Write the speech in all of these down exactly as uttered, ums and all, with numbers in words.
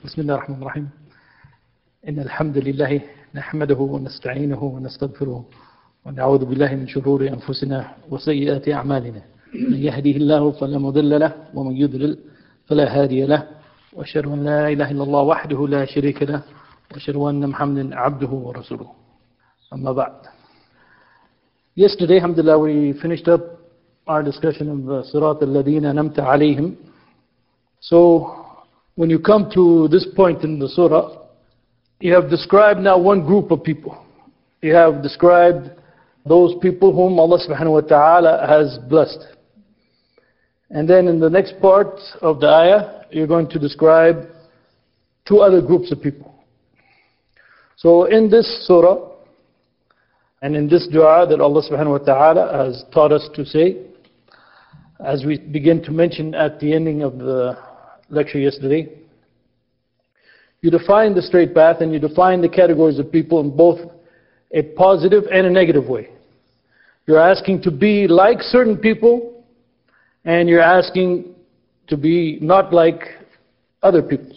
بسم الله الرحمن الرحيم. إن الحمد لله نحمده ونستعينه ونستغفره ونعوذ بالله من شرور أنفسنا وسيئات أعمالنا. من يهده الله فلا مضل له ومن يضلل فلا هادي له، وأشهد أن لا إله إلا الله وحده لا شريك له، وأشهد أن محمدا عبده ورسوله. أما بعد. Yesterday, alhamdulillah, we finished up our discussion of the Sirat al-Ladina Namta Alayhim. So, when you come to this point in the surah, you have described now one group of people. You have described those people whom Allah subhanahu wa ta'ala has blessed. And then in the next part of the ayah, you're going to describe two other groups of people. So in this surah, and in this dua that Allah subhanahu wa ta'ala has taught us to say, as we begin to mention at the ending of the lecture yesterday, you define the straight path and you define the categories of people in both a positive and a negative way. You're asking to be like certain people, and you're asking to be not like other people.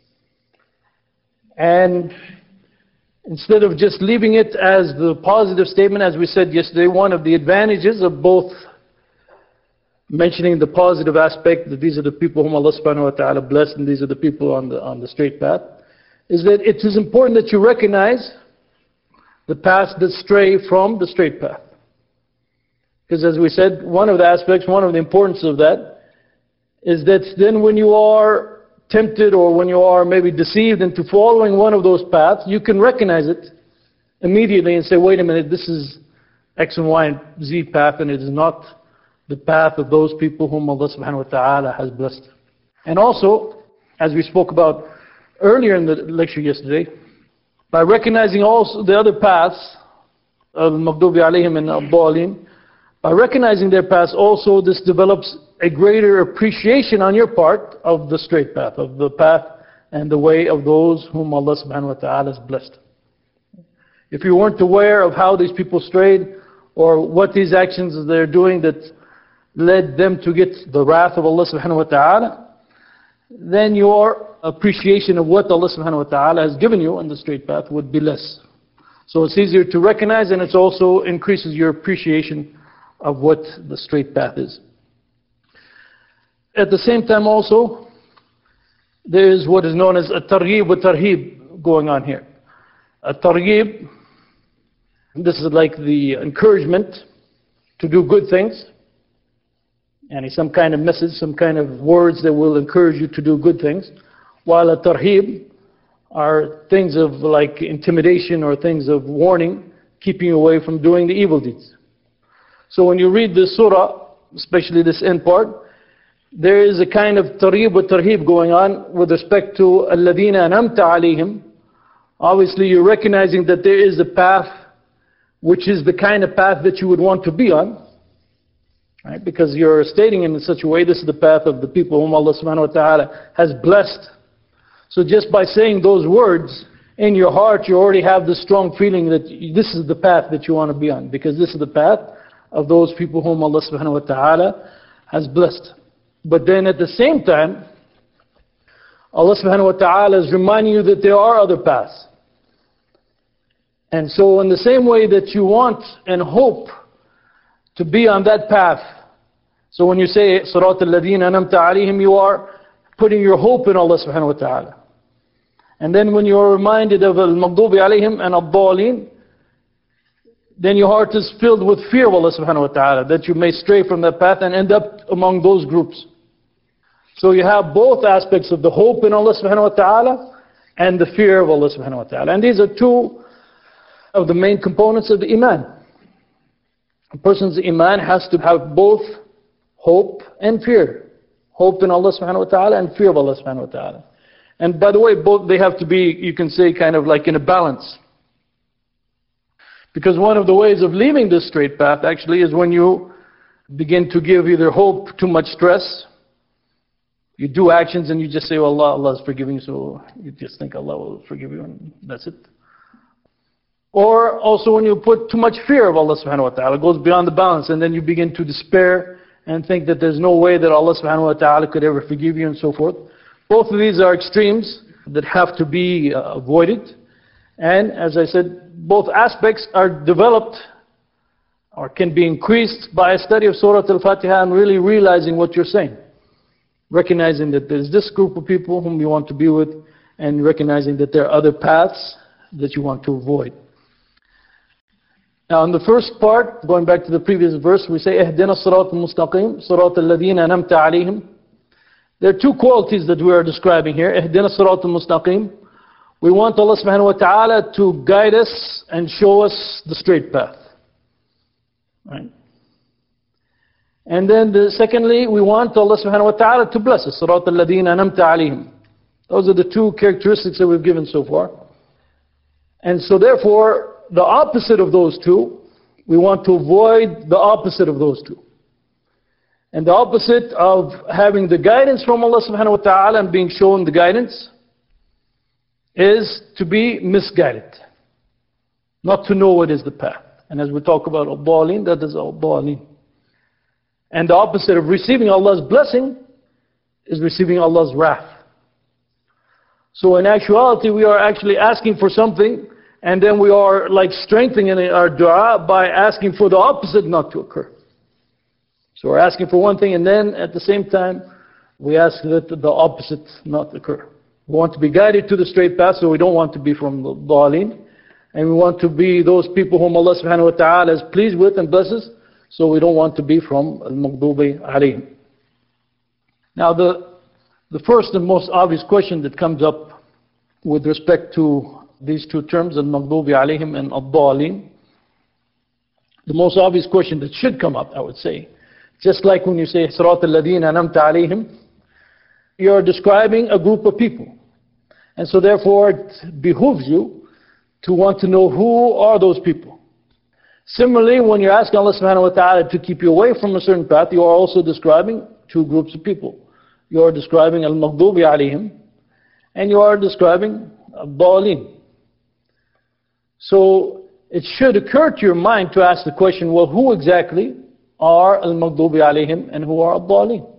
And instead of just leaving it as the positive statement, as we said yesterday, one of the advantages of both mentioning the positive aspect, that these are the people whom Allah subhanahu wa ta'ala blessed and these are the people on the, on the straight path, is that it is important that you recognize the paths that stray from the straight path. Because as we said, one of the aspects, one of the importance of that, is that then when you are tempted or when you are maybe deceived into following one of those paths, you can recognize it immediately and say, wait a minute, this is X and Y and Z path, and it is not the path of those people whom Allah subhanahu wa ta'ala has blessed. And also, as we spoke about earlier in the lecture yesterday, by recognizing also the other paths, al-Maghdubi alayhim and al-Dhalin, by recognizing their paths also, this develops a greater appreciation on your part of the straight path, of the path and the way of those whom Allah subhanahu wa ta'ala has blessed. If you weren't aware of how these people strayed, or what these actions they're doing that led them to get the wrath of Allah subhanahu wa ta'ala, then your appreciation of what Allah subhanahu wa ta'ala has given you on the straight path would be less. So it's easier to recognize, and it also increases your appreciation of what the straight path is. At the same time also, there is what is known as a targhib wa tarhib going on here. A targhib, this is like the encouragement to do good things, and some kind of message, some kind of words that will encourage you to do good things. While a tarhib are things of like intimidation or things of warning, keeping you away from doing the evil deeds. So when you read this surah, especially this end part, there is a kind of tarhib wa tarhib going on with respect to alladhina an'amta alayhim. Obviously you're recognizing that there is a path which is the kind of path that you would want to be on. Right? Because you're stating in such a way, this is the path of the people whom Allah subhanahu wa ta'ala has blessed. So just by saying those words, in your heart you already have this strong feeling that this is the path that you want to be on. Because this is the path of those people whom Allah subhanahu wa ta'ala has blessed. But then at the same time, Allah subhanahu wa ta'ala is reminding you that there are other paths. And so in the same way that you want and hope to be on that path. So when you say Sirat al-Ladina Namta Alayhim, you are putting your hope in Allah subhanahu wa ta'ala. And then when you are reminded of al-Maghdubi alayhim and al-Dhalin, then your heart is filled with fear of Allah subhanahu wa ta'ala, that you may stray from that path and end up among those groups. So you have both aspects of the hope in Allah subhanahu wa ta'ala and the fear of Allah subhanahu wa ta'ala. And these are two of the main components of the Iman. A person's Iman has to have both hope and fear. Hope in Allah subhanahu wa ta'ala and fear of Allah subhanahu wa ta'ala. And by the way, both they have to be, you can say, kind of like in a balance. Because one of the ways of leaving this straight path actually is when you begin to give either hope too much stress. You do actions and you just say, well, Allah, Allah is forgiving, so you just think Allah will forgive you and that's it. Or also when you put too much fear of Allah subhanahu wa ta'ala, it goes beyond the balance, and then you begin to despair and think that there's no way that Allah subhanahu wa ta'ala could ever forgive you and so forth. Both of these are extremes. that have to be uh, avoided. And as I said, both aspects are developed or can be increased by a study of Surah Al-Fatiha and really realizing what you're saying. Recognizing that there's this group of people whom you want to be with, and recognizing that there are other paths that you want to avoid. Now in the first part, going back to the previous verse, we say, اهدنا الصراط المستقيم صراط الذين أنعمت عليهم. There are two qualities that we are describing here. اهدنا الصراط المستقيم. We want Allah subhanahu wa ta'ala to guide us and show us the straight path. Right? And then the, secondly, we want Allah subhanahu wa ta'ala to bless us. صراط الذين أنعمت عليهم. Those are the two characteristics that we've given so far. And so therefore, the opposite of those two, we want to avoid the opposite of those two. And the opposite of having the guidance from Allah subhanahu wa ta'ala and being shown the guidance is to be misguided. Not to know what is the path. And as we talk about al-Dhalin, that is al-Dhalin. And the opposite of receiving Allah's blessing is receiving Allah's wrath. So in actuality, we are actually asking for something, and then we are like strengthening our dua by asking for the opposite not to occur. So we're asking for one thing, and then at the same time, we ask that the opposite not occur. We want to be guided to the straight path, so we don't want to be from the Dhalin. And we want to be those people whom Allah subhanahu wa ta'ala is pleased with and blesses, so we don't want to be from al-Maghdubi alayhim. Now the, the first and most obvious question that comes up with respect to these two terms, al-Maghdubi alayhim and al-Dhalin, the most obvious question that should come up, I would say, just like when you say Sirat al-Ladina anamta alayhim, you're describing a group of people. And so therefore it behooves you to want to know who are those people. Similarly, when you're asking Allah subhanahu wa ta'ala to keep you away from a certain path, you are also describing two groups of people. You are describing al-Maghdubi alayhim, and you are describing al-Dhalin. So it should occur to your mind to ask the question, well, who exactly are al-Maghdubi alayhim and who are al-Dhalin?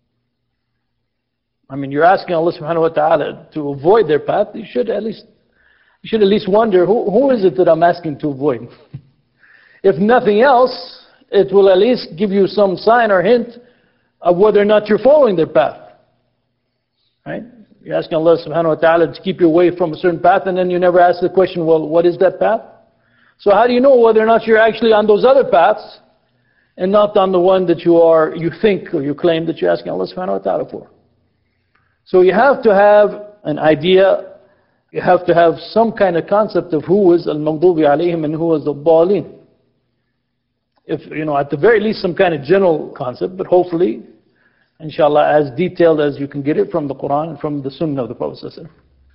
I mean, you're asking Allah subhanahu wa ta'ala to avoid their path. You should at least You should at least wonder, who, who is it that I'm asking to avoid? If nothing else, it will at least give you some sign or hint of whether or not you're following their path. Right? You're asking Allah subhanahu wa ta'ala to keep you away from a certain path, and then you never ask the question, well, what is that path? So how do you know whether or not you're actually on those other paths and not on the one that you are, you think or you claim that you're asking Allah subhanahu wa ta'ala for? So you have to have an idea. You have to have some kind of concept of who is al-Maghdubi alayhim and who is al-Dhalin. If, you know, at the very least some kind of general concept, but hopefully, inshallah, as detailed as you can get it from the Quran and from the Sunnah of the Prophet ﷺ.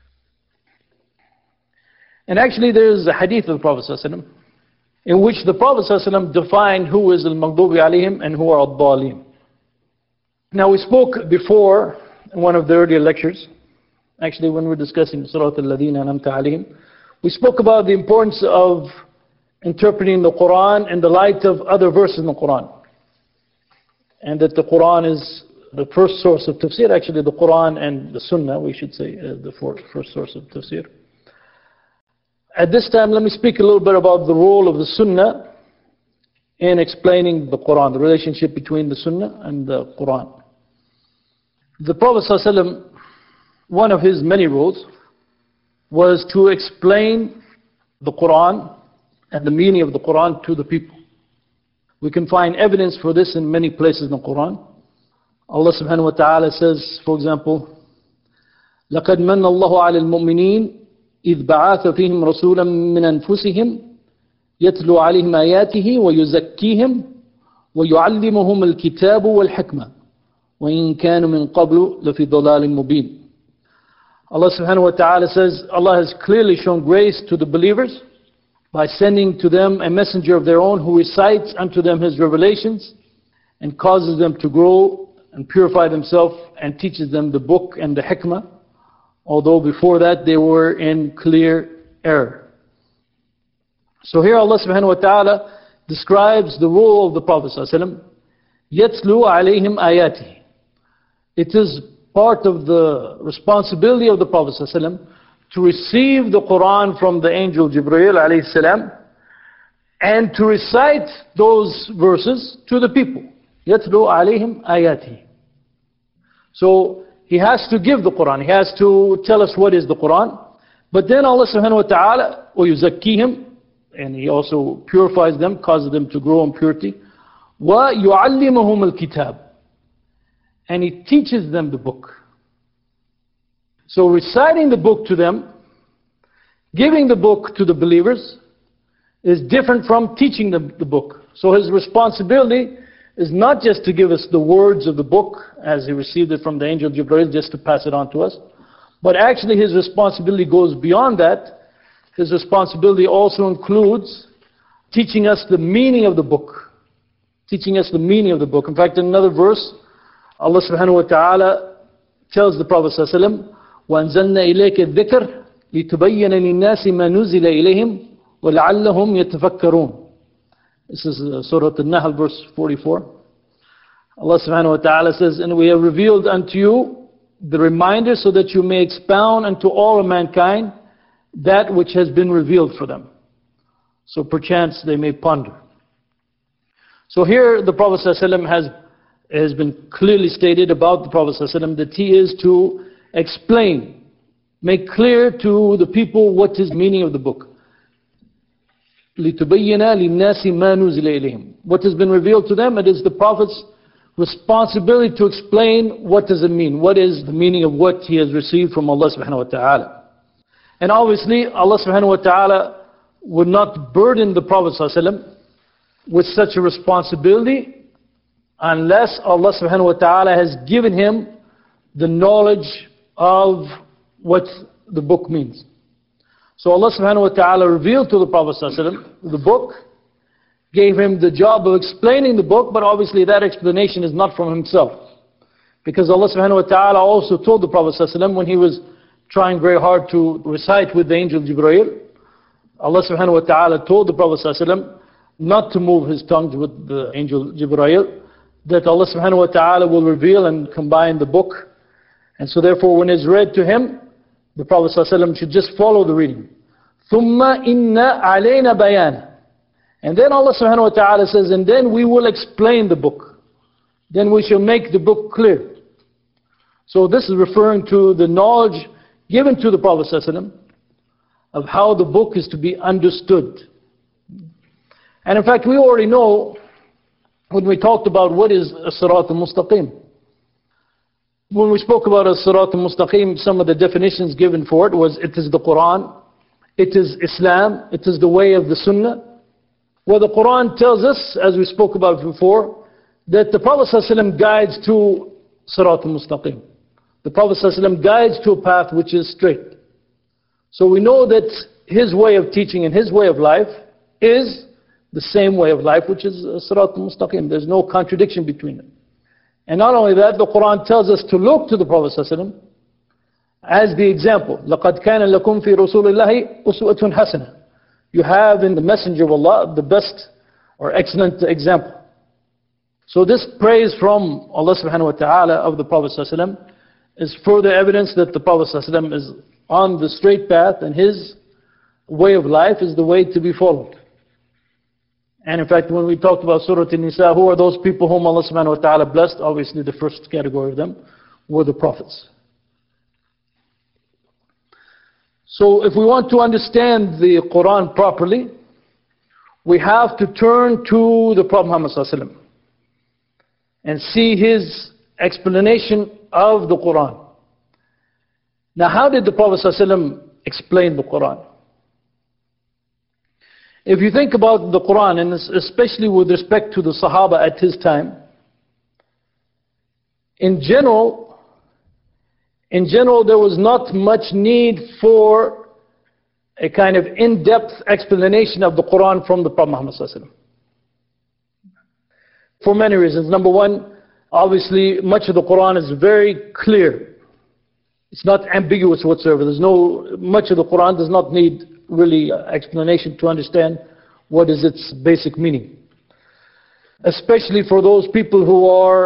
And actually there is a hadith of the Prophet ﷺ in which the Prophet ﷺ defined who is al-Maghdubi alayhim and who are al-Dhalin. Now we spoke before in one of the earlier lectures, actually when we were discussing Surat al-Ladina anamta alayhim, we spoke about the importance of interpreting the Quran in the light of other verses in the Quran. And that the Quran is the first source of tafsir, actually the Quran and the Sunnah, we should say, is the first source of tafsir. At this time, let me speak a little bit about the role of the Sunnah in explaining the Quran, the relationship between the Sunnah and the Quran. The Prophet ﷺ, one of his many roles was to explain the Quran and the meaning of the Quran to the people. We can find evidence for this in many places in the Quran. Allah subhanahu wa ta'ala says, for example, لَقَدْ مَنَّ اللَّهُ عَلَى الْمُؤْمِنِينَ إِذْ بَعَثَ فِيهِمْ رَسُولًا مِّنْ أَنفُسِهِمْ يَتْلُو عَلَيْهِمْ آيَاتِهِ وَيُزَكِّيهِمْ وَيُعَلِّمُهُمُ الْكِتَابُ وَالْحِكْمَةِ وَإِنْ كَانُوا مِنْ قَبْلُ لَفِي ضَلَالٍ مُبِينٍ. Allah subhanahu wa ta'ala says, Allah has clearly shown grace to the believers by sending to them a messenger of their own who recites unto them His revelations and causes them to grow and purify themselves and teaches them the book and the hikmah, although before that they were in clear error. So here Allah subhanahu wa ta'ala describes the role of the Prophet sallallahu alaihi wasallam, يَتْلُو عَلَيْهِمْ آيَاتِهِ. It is part of the responsibility of the Prophet ﷺ to receive the Quran from the angel Jibreel alayhi salam and to recite those verses to the people. يَتْلُو عَلَيْهِمْ آيَاتِهِ. So he has to give the Quran, he has to tell us what is the Quran, but then Allah subhanahu wa ta'ala وَيُزَكِّيهِمْ, and he also purifies them, causes them to grow in purity. وَيُعَلِّمُهُمُ الْكِتَابِ, and he teaches them the book. So reciting the book to them, giving the book to the believers, is different from teaching them the book. So his responsibility is not just to give us the words of the book as he received it from the angel Jibreel, just to pass it on to us, but actually his responsibility goes beyond that. His responsibility also includes teaching us the meaning of the book. Teaching us the meaning of the book. In fact, in another verse, Allah subhanahu wa ta'ala tells the Prophet sallallahu alaihi wasallam, وَأَنزَلْنَا إِلَيْكَ الذِّكْرَ لِتُبَيَّنَ لِلنَّاسِ مَا نُزِلَ إِلَيْهِمْ وَلَعَلَّهُمْ يَتَفَكَّرُونَ. This is uh, Surah An-Nahl, verse forty-four. Allah subhanahu wa ta'ala says, and we have revealed unto you the reminder so that you may expound unto all of mankind that which has been revealed for them. So perchance they may ponder. So here the Prophet ﷺ has, has been clearly stated about the Prophet ﷺ that he is to explain, make clear to the people what is the meaning of the book. لِتُبَيِّنَ لِلنَّاسِ مَا نُزِلَ إِلَيْهِمْ. What has been revealed to them, it is the Prophet's responsibility to explain what does it mean, what is the meaning of what he has received from Allah subhanahu wa ta'ala. And obviously Allah subhanahu wa ta'ala would not burden the Prophet ﷺ with such a responsibility unless Allah subhanahu wa ta'ala has given him the knowledge of what the book means. So Allah subhanahu wa ta'ala revealed to the Prophet ﷺ the book, gave him the job of explaining the book, but obviously that explanation is not from himself. Because Allah subhanahu wa ta'ala also told the Prophet ﷺ when he was trying very hard to recite with the angel Jibreel, Allah subhanahu wa ta'ala told the Prophet ﷺ not to move his tongue with the angel Jibreel, that Allah subhanahu wa ta'ala will reveal and combine the book. And so therefore when it's read to him, the Prophet ﷺ should just follow the reading. ثُمَّ إِنَّ عَلَيْنَا بَيَانًا. And then Allah subhanahu wa ta'ala says, and then we will explain the book. Then we shall make the book clear. So this is referring to the knowledge given to the Prophet ﷺ of how the book is to be understood. And in fact, we already know when we talked about what is as-sirat al-mustaqim. When we spoke about as-sirat al-mustaqim, some of the definitions given for it was it is the Quran, it is Islam, it is the way of the Sunnah. Well, the Quran tells us, as we spoke about before, that the Prophet ﷺ guides to sirat al-mustaqim. The Prophet ﷺ guides to a path which is straight. So we know that his way of teaching and his way of life is the same way of life, which is sirat al-mustaqim. There's no contradiction between them. And not only that, the Quran tells us to look to the Prophet ﷺ as the example. لَقَدْ كَانَ لَكُمْ فِي رَسُولِ اللَّهِ أُسْوَةٌ حَسَنَةٌ. You have in the Messenger of Allah the best or excellent example. So this praise from Allah subhanahu wa ta'ala of the Prophet ﷺ is further evidence that the Prophet ﷺ is on the straight path and his way of life is the way to be followed. And in fact, when we talked about Surah An-Nisa, who are those people whom Allah subhanahu wa ta'ala blessed? Obviously the first category of them were the prophets. So if we want to understand the Quran properly, we have to turn to the Prophet Muhammad sallallahu alaihi wasallam and see his explanation of the Quran. Now, how did the Prophet sallallahu alaihi wasallam explain the Quran? If you think about the Quran, and especially with respect to the Sahaba at his time, in general, in general there was not much need for a kind of in-depth explanation of the Quran from the Prophet Muhammad sallallahu alaihi wasallam. For many reasons. Number one, obviously much of the Quran is very clear. It's not ambiguous whatsoever. There's no, much of the Quran does not need really explanation to understand what is its basic meaning. Especially for those people who are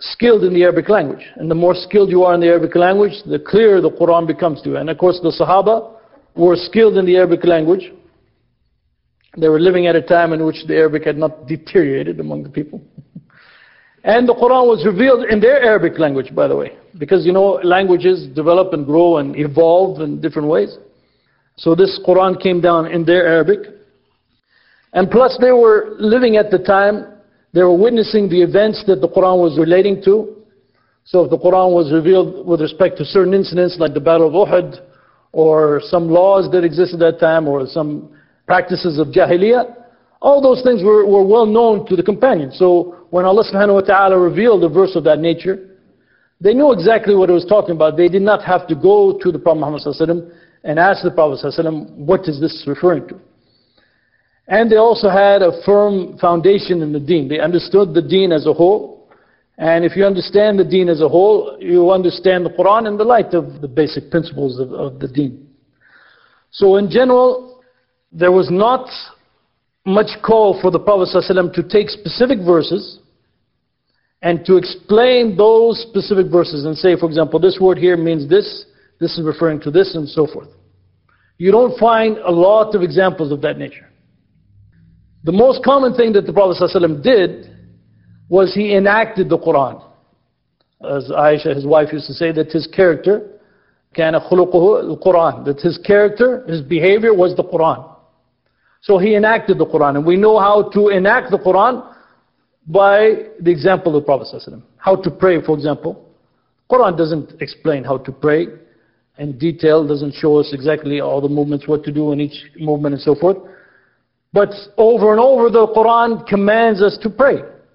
skilled in the Arabic language. And the more skilled you are in the Arabic language, the clearer the Quran becomes to you. And of course the Sahaba were skilled in the Arabic language. They were living at a time in which the Arabic had not deteriorated among the people. And the Quran was revealed in their Arabic language, by the way. Because you know, languages develop and grow and evolve in different ways. So this Quran came down in their Arabic. And plus they were living at the time, they were witnessing the events that the Quran was relating to. So if the Quran was revealed with respect to certain incidents like the Battle of Uhud, or some laws that existed at that time, or some practices of Jahiliyyah, all those things were, were well known to the companions. So when Allah subhanahu wa ta'ala revealed a verse of that nature, they knew exactly what it was talking about. They did not have to go to the Prophet Muhammad sallallahu alaihi wasallam and ask the Prophet sallallahu alaihi wasallam, what is this referring to? And they also had a firm foundation in the deen. They understood the deen as a whole. And if you understand the deen as a whole, you understand the Quran in the light of the basic principles of, of the deen. So in general, there was not much call for the Prophet ﷺ to take specific verses and to explain those specific verses and say, for example, this word here means this, this is referring to this, and so forth. You don't find a lot of examples of that nature. The most common thing that the Prophet ﷺ did was he enacted the Quran. As Aisha, his wife, used to say, that his character, كَانَ خُلُقُهُ الْقُرْآنِ, that his character, his behavior was the Quran. So he enacted the Quran. And we know how to enact the Quran by the example of the Prophet ﷺ. How to pray, for example. Quran doesn't explain how to pray in detail, doesn't show us exactly all the movements, what to do in each movement and so forth. But over and over the Quran commands us to pray,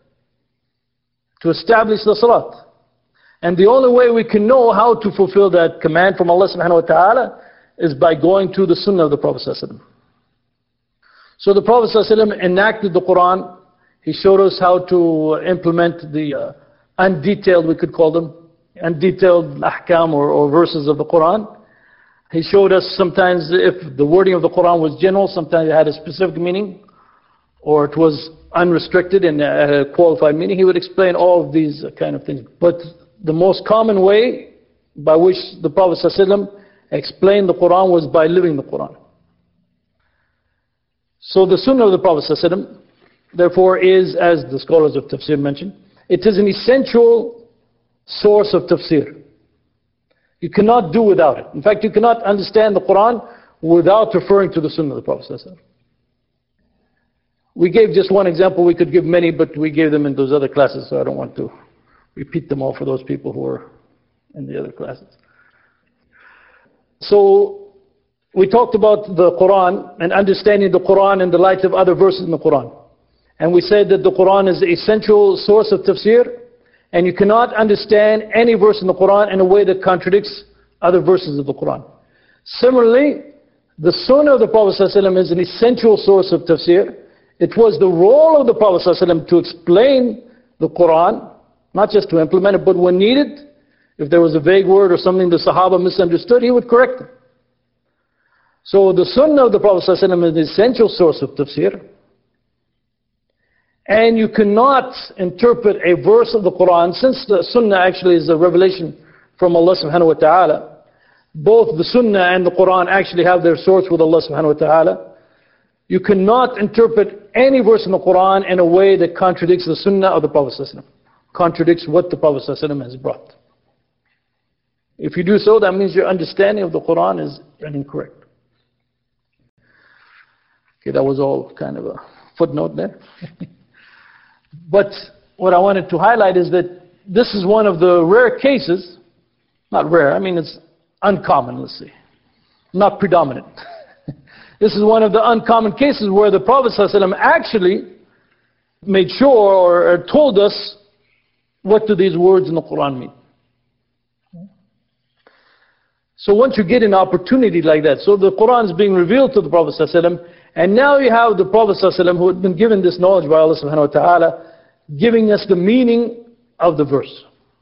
to establish the salat. And the only way we can know how to fulfill that command from Allah subhanahu wa ta'ala is by going to the sunnah of the Prophet ﷺ. So the Prophet ﷺ enacted the Quran. He showed us how to implement the uh, undetailed, we could call them, undetailed ahkam or, or verses of the Quran. He showed us sometimes if the wording of the Quran was general, sometimes it had a specific meaning, or it was unrestricted and had a qualified meaning. He would explain all of these kind of things. But the most common way by which the Prophet ﷺ explained the Quran was by living the Quran. So the sunnah of the Prophet ﷺ, therefore, is, as the scholars of tafsir mentioned, it is an essential source of tafsir. You cannot do without it. In fact, you cannot understand the Quran without referring to the sunnah of the Prophet ﷺ. We gave just one example. We could give many, but we gave them in those other classes, so I don't want to repeat them all for those people who are in the other classes. So we talked about the Quran and understanding the Quran in the light of other verses in the Quran. And we said that the Quran is the essential source of tafsir, and you cannot understand any verse in the Quran in a way that contradicts other verses of the Quran. Similarly, the Sunnah of the Prophet ﷺ is an essential source of tafsir. It was the role of the Prophet ﷺ to explain the Quran, not just to implement it, but when needed, if there was a vague word or something the Sahaba misunderstood, he would correct it. So the Sunnah of the Prophet ﷺ is an essential source of tafsir. And you cannot interpret a verse of the Quran, since the Sunnah actually is a revelation from Allah subhanahu wa ta'ala. Both the Sunnah and the Quran actually have their source with Allah subhanahu wa ta'ala. You cannot interpret any verse in the Quran in a way that contradicts the Sunnah of the Prophet ﷺ, contradicts what the Prophet ﷺ has brought. If you do so, that means your understanding of the Quran is incorrect. Okay, that was all kind of a footnote there. But what I wanted to highlight is that this is one of the rare cases, not rare, I mean it's uncommon, let's say, not predominant. This is one of the uncommon cases where the Prophet ﷺ actually made sure or told us what do these words in the Quran mean. So once you get an opportunity like that, so the Quran is being revealed to the Prophet ﷺ, and now you have the Prophet ﷺ who had been given this knowledge by Allah subhanahu wa ta'ala, giving us the meaning of the verse.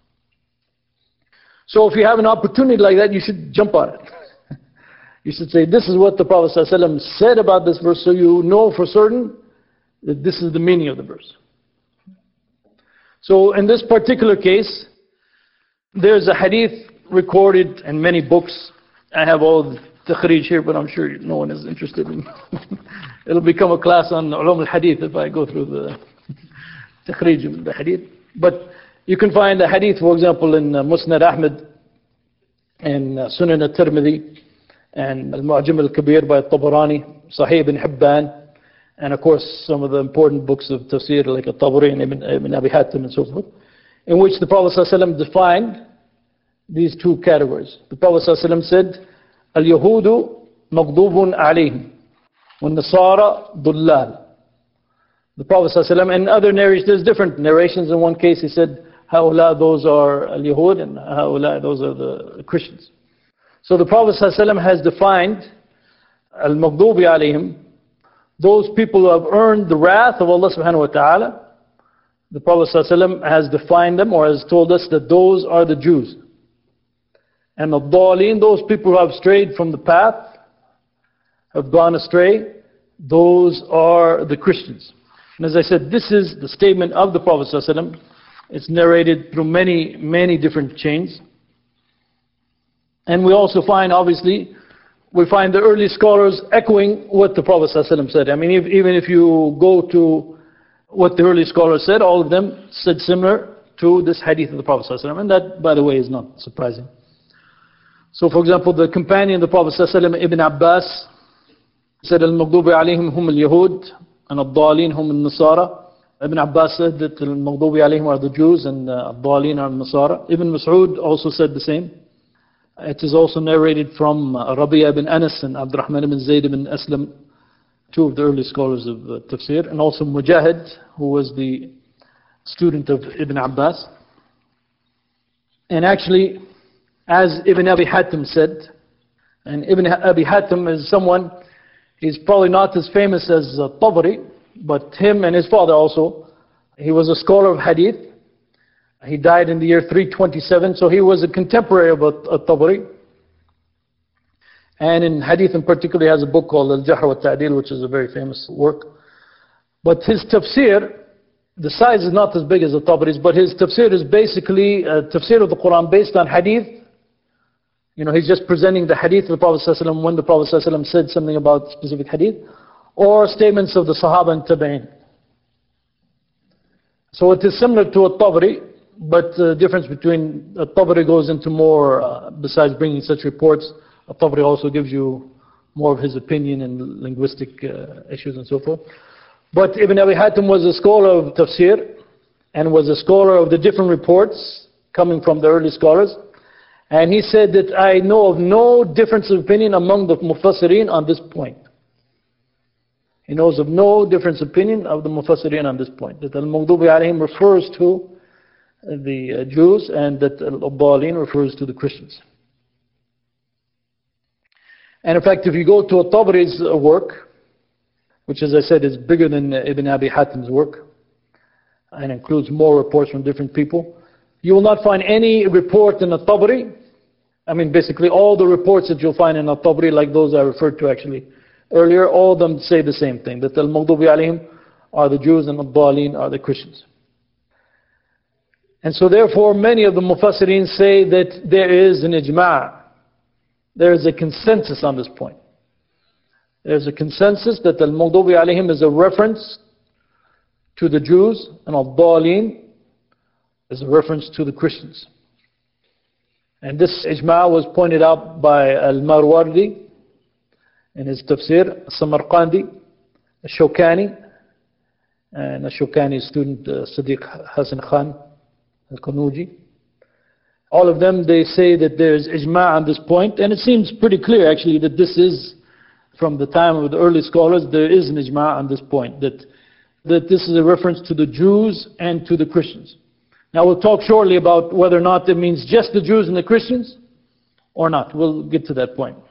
So if you have an opportunity like that, you should jump on it. You should say, this is what the Prophet ﷺ said about this verse, so you know for certain that this is the meaning of the verse. So in this particular case, there's a hadith recorded in many books. I have all the takhrij here, but I'm sure no one is interested in it'll become a class on ulum al-hadith if I go through the takhrij of the hadith. But you can find a hadith, for example, in uh, Musnad Ahmad and uh, Sunan al-Tirmidhi and Al-Mu'jam al-Kabir by Tabarani, Sahih ibn Hibban, and of course some of the important books of tafsir like Al-Tabari and Ibn, Ibn Abi Hatim and so forth, in which the Prophet ﷺ defined these two categories. The Prophet ﷺ said, Al-Yahudu maghdubun alayhim, wal-Nasara dullal. The Prophet ﷺ, in other narrations, there's different narrations. In one case he said, Haula, those are Al-Yahud, and Haula, those are the Christians. So the Prophet ﷺ has defined Al-Maghdubi alayhim, those people who have earned the wrath of Allah subhanahu wa ta'ala. The Prophet ﷺ has defined them, or has told us that those are the Jews. And Ad-Dallin, those people who have strayed from the path, have gone astray, those are the Christians. And as I said, this is the statement of the Prophet ﷺ. It's narrated through many, many different chains. And we also find, obviously, we find the early scholars echoing what the Prophet ﷺ said. I mean, if, even if you go to what the early scholars said, all of them said similar to this hadith of the Prophet ﷺ. And that, by the way, is not surprising. So, for example, the companion of the Prophet ﷺ, Ibn Abbas, said, Al-Maghdubi alayhim hum al-Yahud, and Ad-Dallin hum al-Nasara. Ibn Abbas said that Al-Maghdubi alayhim are the Jews, and uh, Ad-Dallin are Nasara. Ibn Mas'ud also said the same. It is also narrated from uh, Rabi'a ibn Anas and Abdurrahman ibn Zayd ibn Aslam, two of the early scholars of uh, tafsir, and also Mujahid, who was the student of Ibn Abbas. And actually, as Ibn Abi Hatim said, and Ibn Abi Hatim is someone, he's probably not as famous as uh, Tabari, but him and his father also, he was a scholar of hadith. He died in the year three twenty-seven, so he was a contemporary of At-Tabari. And in hadith in particular, he has a book called Al-Jahr wa Ta'dil, which is a very famous work. But his tafsir, the size is not as big as At-Tabari's, but his tafsir is basically a tafsir of the Quran based on hadith. You know, he's just presenting the hadith of the Prophet ﷺ when the Prophet ﷺ said something about specific hadith, or statements of the Sahaba and Tabi'in. So it is similar to At-Tabari, but the difference between At-Tabari goes into more, uh, besides bringing such reports, At-Tabari also gives you more of his opinion in linguistic uh, issues and so forth. But Ibn Abi Hatim was a scholar of tafsir, and was a scholar of the different reports coming from the early scholars. And he said that I know of no difference of opinion among the Mufassirin on this point. He knows of no difference of opinion of the Mufassirin on this point. That Al-Maghdubi alayhim refers to the uh, Jews, and that Al-Dallin refers to the Christians. And in fact, if you go to At-Tabari's uh, work, which as I said is bigger than uh, Ibn Abi Hatim's work, and includes more reports from different people, you will not find any report in At-Tabari. I mean, basically all the reports that you'll find in At-Tabari, like those I referred to actually earlier, all of them say the same thing, that Al-Maghdubi alayhim are the Jews and Ad-Dallin are the Christians. And so therefore many of the Mufassirin say that there is an ijma', there is a consensus on this point. There's a consensus that Al-Maghdubi alayhim is a reference to the Jews, and Ad-Dallin is a reference to the Christians. And this ijma' was pointed out by Al-Marwardi in his tafsir, Samarqandi, Al-Shawkani, and Al-Shawkani's student uh, Sadiq Hassan Khan Al-Qanuji. All of them, they say that there's ijma' on this point, and it seems pretty clear actually that this is, from the time of the early scholars, there is an ijma' on this point, that, that this is a reference to the Jews and to the Christians. Now we'll talk shortly about whether or not it means just the Jews and the Christians, or not. We'll get to that point.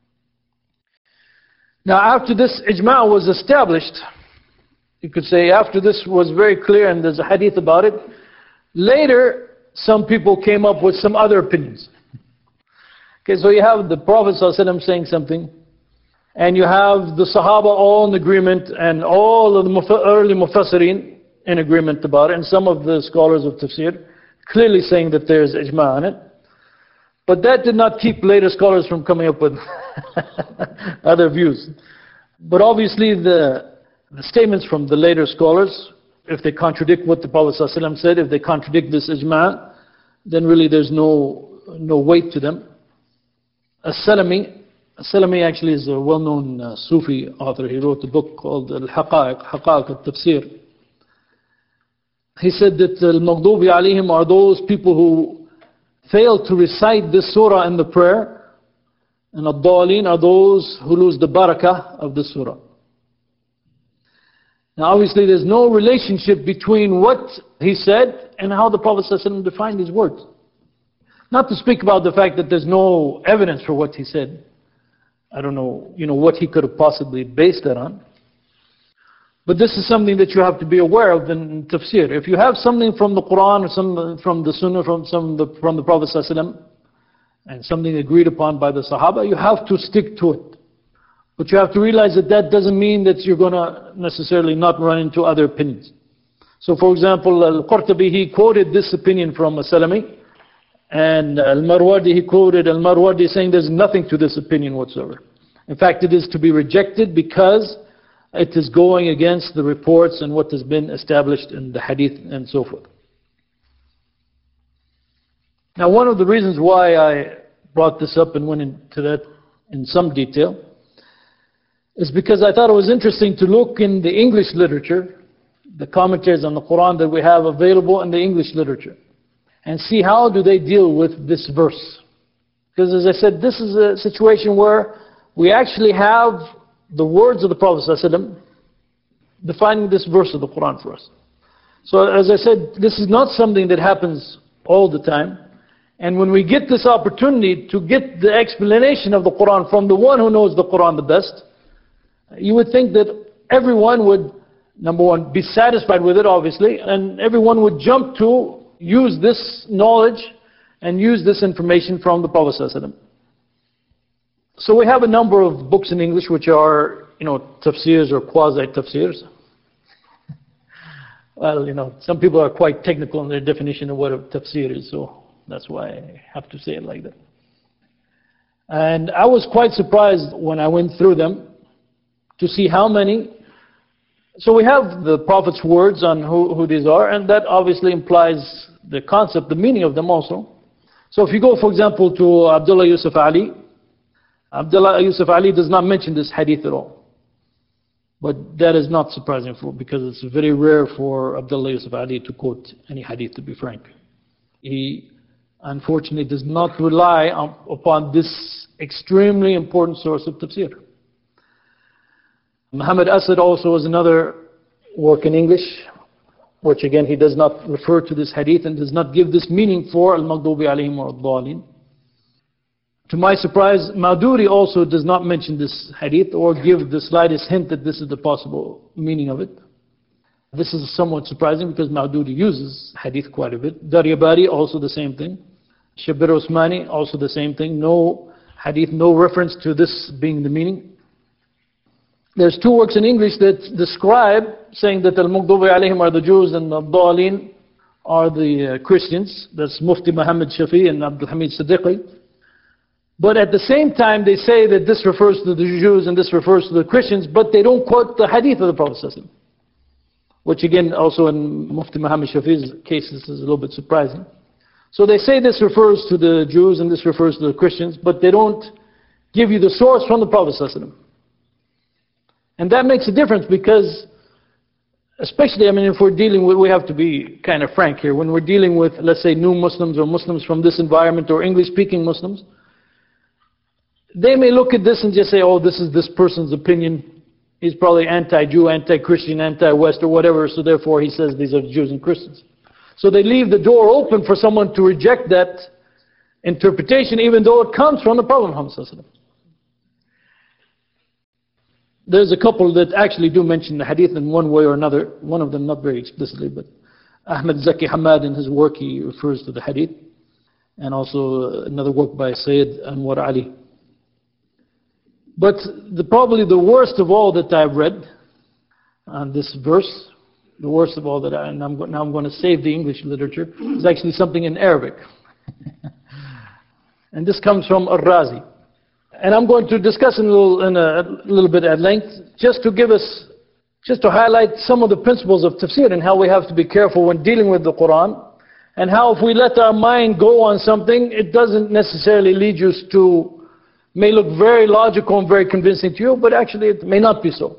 Now after this ijma' was established, you could say after this was very clear, and there's a hadith about it, later some people came up with some other opinions. Okay, so you have the Prophet ﷺ saying something, and you have the Sahaba all in agreement, and all of the early Mufassirin in agreement about it, and some of the scholars of tafsir clearly saying that there is ijma on it. But that did not keep later scholars from coming up with other views. But obviously the, the statements from the later scholars, if they contradict what the Prophet ﷺ said, if they contradict this ijma, then really there's no, no weight to them. As-Salami, As-Salami actually is a well-known uh, Sufi author. He wrote a book called Al-Haqa'iq, Haqa'iq al-Tafsir. He said that Al-Maghdubi alayhim are those people who fail to recite this surah in the prayer, and Ad-Dallin are those who lose the barakah of the surah. Now obviously there's no relationship between what he said and how the Prophet ﷺ defined his words. Not to speak about the fact that there's no evidence for what he said. I don't know, you know, what he could have possibly based that on. But this is something that you have to be aware of in tafsir. If you have something from the Quran or some from the Sunnah, from some the, from the Prophet ﷺ, and something agreed upon by the Sahaba, you have to stick to it. But you have to realize that that doesn't mean that you're going to necessarily not run into other opinions. So for example, Al-Qurtubi, he quoted this opinion from As-Salami, and Al-Marwardi, he quoted Al-Marwardi saying there's nothing to this opinion whatsoever. In fact, it is to be rejected because it is going against the reports and what has been established in the hadith and so forth. Now one of the reasons why I brought this up and went into that in some detail is because I thought it was interesting to look in the English literature, the commentaries on the Quran that we have available in the English literature, and see how do they deal with this verse. Because as I said, this is a situation where we actually have the words of the Prophet ﷺ defining this verse of the Quran for us. So as I said, this is not something that happens all the time. And when we get this opportunity to get the explanation of the Quran from the one who knows the Quran the best, you would think that everyone would, number one, be satisfied with it obviously, and everyone would jump to use this knowledge and use this information from the Prophet ﷺ. So we have a number of books in English which are, you know, tafsirs or quasi-tafsirs. Well, you know, some people are quite technical in their definition of what a tafsir is, so that's why I have to say it like that. And I was quite surprised when I went through them to see how many. So we have the Prophet's words on who, who these are, and that obviously implies the concept, the meaning of them also. So if you go, for example, to Abdullah Yusuf Ali, Abdullah Yusuf Ali does not mention this hadith at all. But that is not surprising for, because it's very rare for Abdullah Yusuf Ali to quote any hadith, to be frank. He unfortunately does not rely on, upon this extremely important source of tafsir. Muhammad Asad also is another work in English, which again he does not refer to this hadith and does not give this meaning for Al-Maghdubi alayhim or Ad-Dallin. To my surprise, Maududi also does not mention this hadith or give the slightest hint that this is the possible meaning of it. This is somewhat surprising because Maududi uses hadith quite a bit. Daryabari also the same thing. Shabir Usmani also the same thing. No hadith, no reference to this being the meaning. There's two works in English that describe, saying that Al-Maghdubi alayhim are the Jews and Ad-Dallin are the uh, Christians. That's Mufti Muhammad Shafi and Abdul Hamid Siddiqui. But at the same time, they say that this refers to the Jews and this refers to the Christians, but they don't quote the hadith of the Prophet ﷺ. Which again, also in Mufti Muhammad Shafi's case, this is a little bit surprising. So they say this refers to the Jews and this refers to the Christians, but they don't give you the source from the Prophet ﷺ. And that makes a difference because, especially, I mean, if we're dealing with, we have to be kind of frank here, when we're dealing with, let's say, new Muslims or Muslims from this environment or English-speaking Muslims, they may look at this and just say, oh, this is this person's opinion. He's probably anti-Jew, anti-Christian, anti-West or whatever, so therefore he says these are Jews and Christians. So they leave the door open for someone to reject that interpretation, even though it comes from the Prophet Muhammad. There's a couple that actually do mention the hadith in one way or another. One of them not very explicitly, but Ahmed Zaki Hamad in his work, he refers to the hadith. And also another work by Sayyid Anwar Ali. But the, probably the worst of all that I've read on this verse the worst of all that, I, and I'm, now I'm going to save the English literature, is actually something in Arabic. And this comes from Ar-Razi. And I'm going to discuss in a little, in a, a little bit at length, just to give us, just to highlight some of the principles of tafsir and how we have to be careful when dealing with the Quran, and how if we let our mind go on something, it doesn't necessarily lead you to, may look very logical and very convincing to you, but actually it may not be so.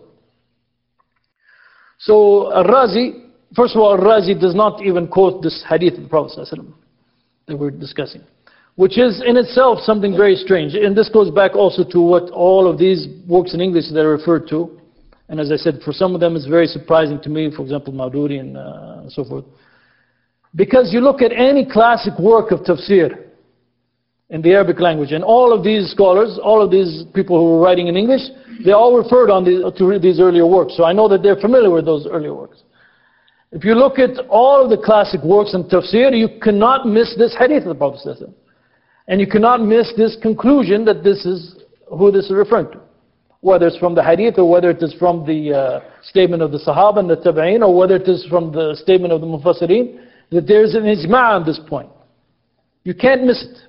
So Ar-Razi, first of all, Ar-Razi does not even quote this hadith of the Prophet ﷺ that we're discussing, which is in itself something very strange. And this goes back also to what all of these works in English that are referred to. And as I said, for some of them it's very surprising to me, for example, Maududi and uh, so forth. Because you look at any classic work of tafsir in the Arabic language, and all of these scholars, all of these people who were writing in English, they all referred on the, to these earlier works. So I know that they're familiar with those earlier works. If you look at all of the classic works in tafsir, you cannot miss this hadith of the Prophet ﷺ. And you cannot miss this conclusion that this is who this is referring to. Whether it's from the hadith, or whether it is from the uh, statement of the Sahaba and the Tabi'een, or whether it is from the statement of the Mufassirin, that there is an ijma' on this point. You can't miss it.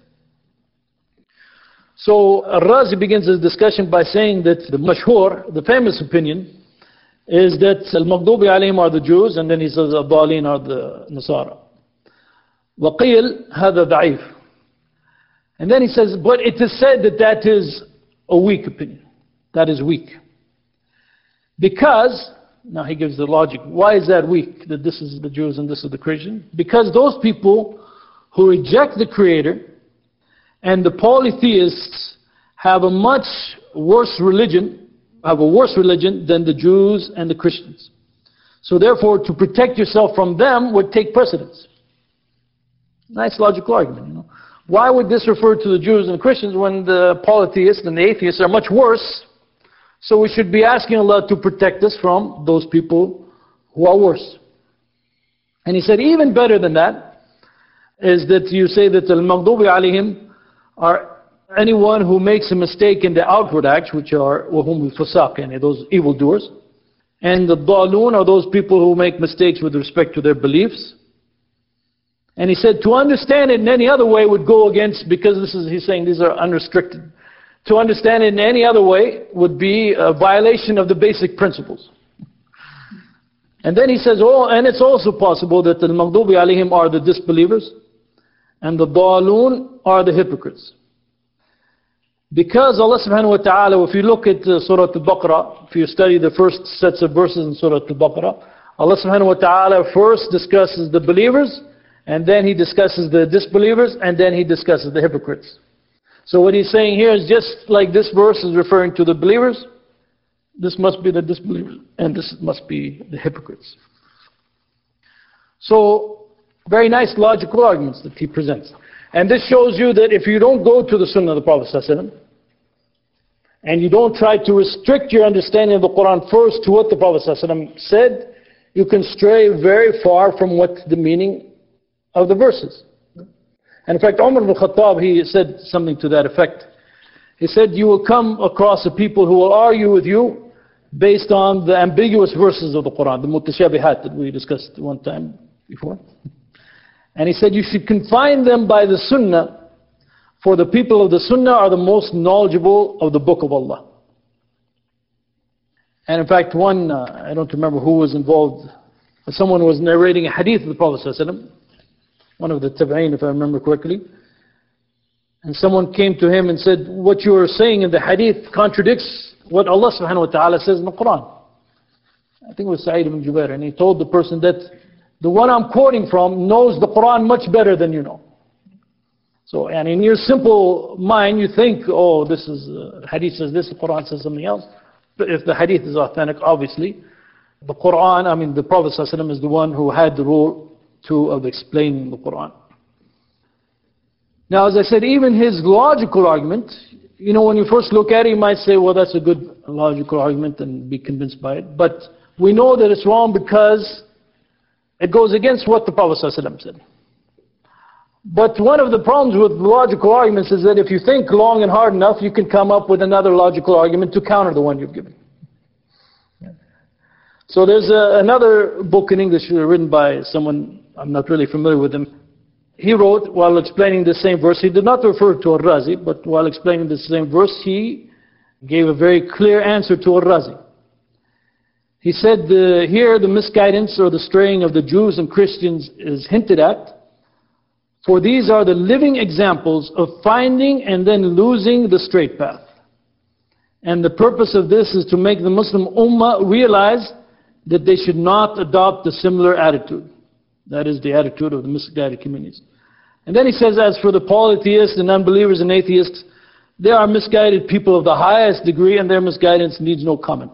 So Ar-Razi begins his discussion by saying that the mashhur, the famous opinion, is that al-Maghdubi alayhim are the Jews, and then he says al-Dhalin are the Nasara. وَقِيل هَذَا ضَعِيف. And then he says, but it is said that that is a weak opinion. That is weak. Because, now he gives the logic, why is that weak, that this is the Jews and this is the Christians? Because those people who reject the Creator and the polytheists have a much worse religion, have a worse religion than the Jews and the Christians. So therefore, to protect yourself from them would take precedence. Nice logical argument, you know. Why would this refer to the Jews and the Christians when the polytheists and the atheists are much worse? So we should be asking Allah to protect us from those people who are worse. And he said, even better than that, is that you say that al-Maghdubi alayhim are anyone who makes a mistake in the outward acts, which are وَهُمُ الْفُسَاقِ, yani those evildoers. And the Dhalun are those people who make mistakes with respect to their beliefs. And he said to understand it in any other way would go against, because this is, he's saying these are unrestricted. To understand it in any other way would be a violation of the basic principles. And then he says, oh, and it's also possible that the Maghdubi alayhim are the disbelievers, and the Dhalun are the hypocrites. Because Allah subhanahu wa ta'ala, if you look at uh, Surah Al-Baqarah, if you study the first sets of verses in Surah Al-Baqarah, Allah subhanahu wa ta'ala first discusses the believers, and then He discusses the disbelievers, and then He discusses the hypocrites. So what He's saying here is just like this verse is referring to the believers, this must be the disbelievers, and this must be the hypocrites. So, very nice logical arguments that he presents. And this shows you that if you don't go to the Sunnah of the Prophet ﷺ, and you don't try to restrict your understanding of the Quran first to what the Prophet ﷺ said, you can stray very far from what the meaning of the verses. And in fact, Umar ibn Khattab, he said something to that effect. He said, you will come across a people who will argue with you based on the ambiguous verses of the Quran, the mutashabihat that we discussed one time before. And he said, you should confine them by the Sunnah, for the people of the Sunnah are the most knowledgeable of the Book of Allah. And in fact, one, uh, I don't remember who was involved, someone was narrating a hadith of the Prophet ﷺ, one of the Tabi'een, if I remember correctly. And someone came to him and said, what you are saying in the hadith contradicts what Allah subhanahu wa ta'ala says in the Quran. I think it was Sa'id ibn Jubair. And he told the person that the one I'm quoting from knows the Quran much better than you know. So, and in your simple mind, you think, oh, this is, uh, hadith says this, the Quran says something else. But if the hadith is authentic, obviously, the Quran, I mean, the Prophet ﷺ is the one who had the role to of explaining the Quran. Now, as I said, even his logical argument, you know, when you first look at it, you might say, well, that's a good logical argument and be convinced by it. But we know that it's wrong because it goes against what the Prophet ﷺ said. But one of the problems with logical arguments is that if you think long and hard enough, you can come up with another logical argument to counter the one you've given. So there's a, another book in English written by someone, I'm not really familiar with him. He wrote, while explaining the same verse, he did not refer to Al-Razi, but while explaining the same verse, he gave a very clear answer to Al-Razi. He said, the, here the misguidance or the straying of the Jews and Christians is hinted at, for these are the living examples of finding and then losing the straight path. And the purpose of this is to make the Muslim Ummah realize that they should not adopt a similar attitude. That is the attitude of the misguided communities. And then he says, as for the polytheists and unbelievers and atheists, they are misguided people of the highest degree, and their misguidance needs no comment.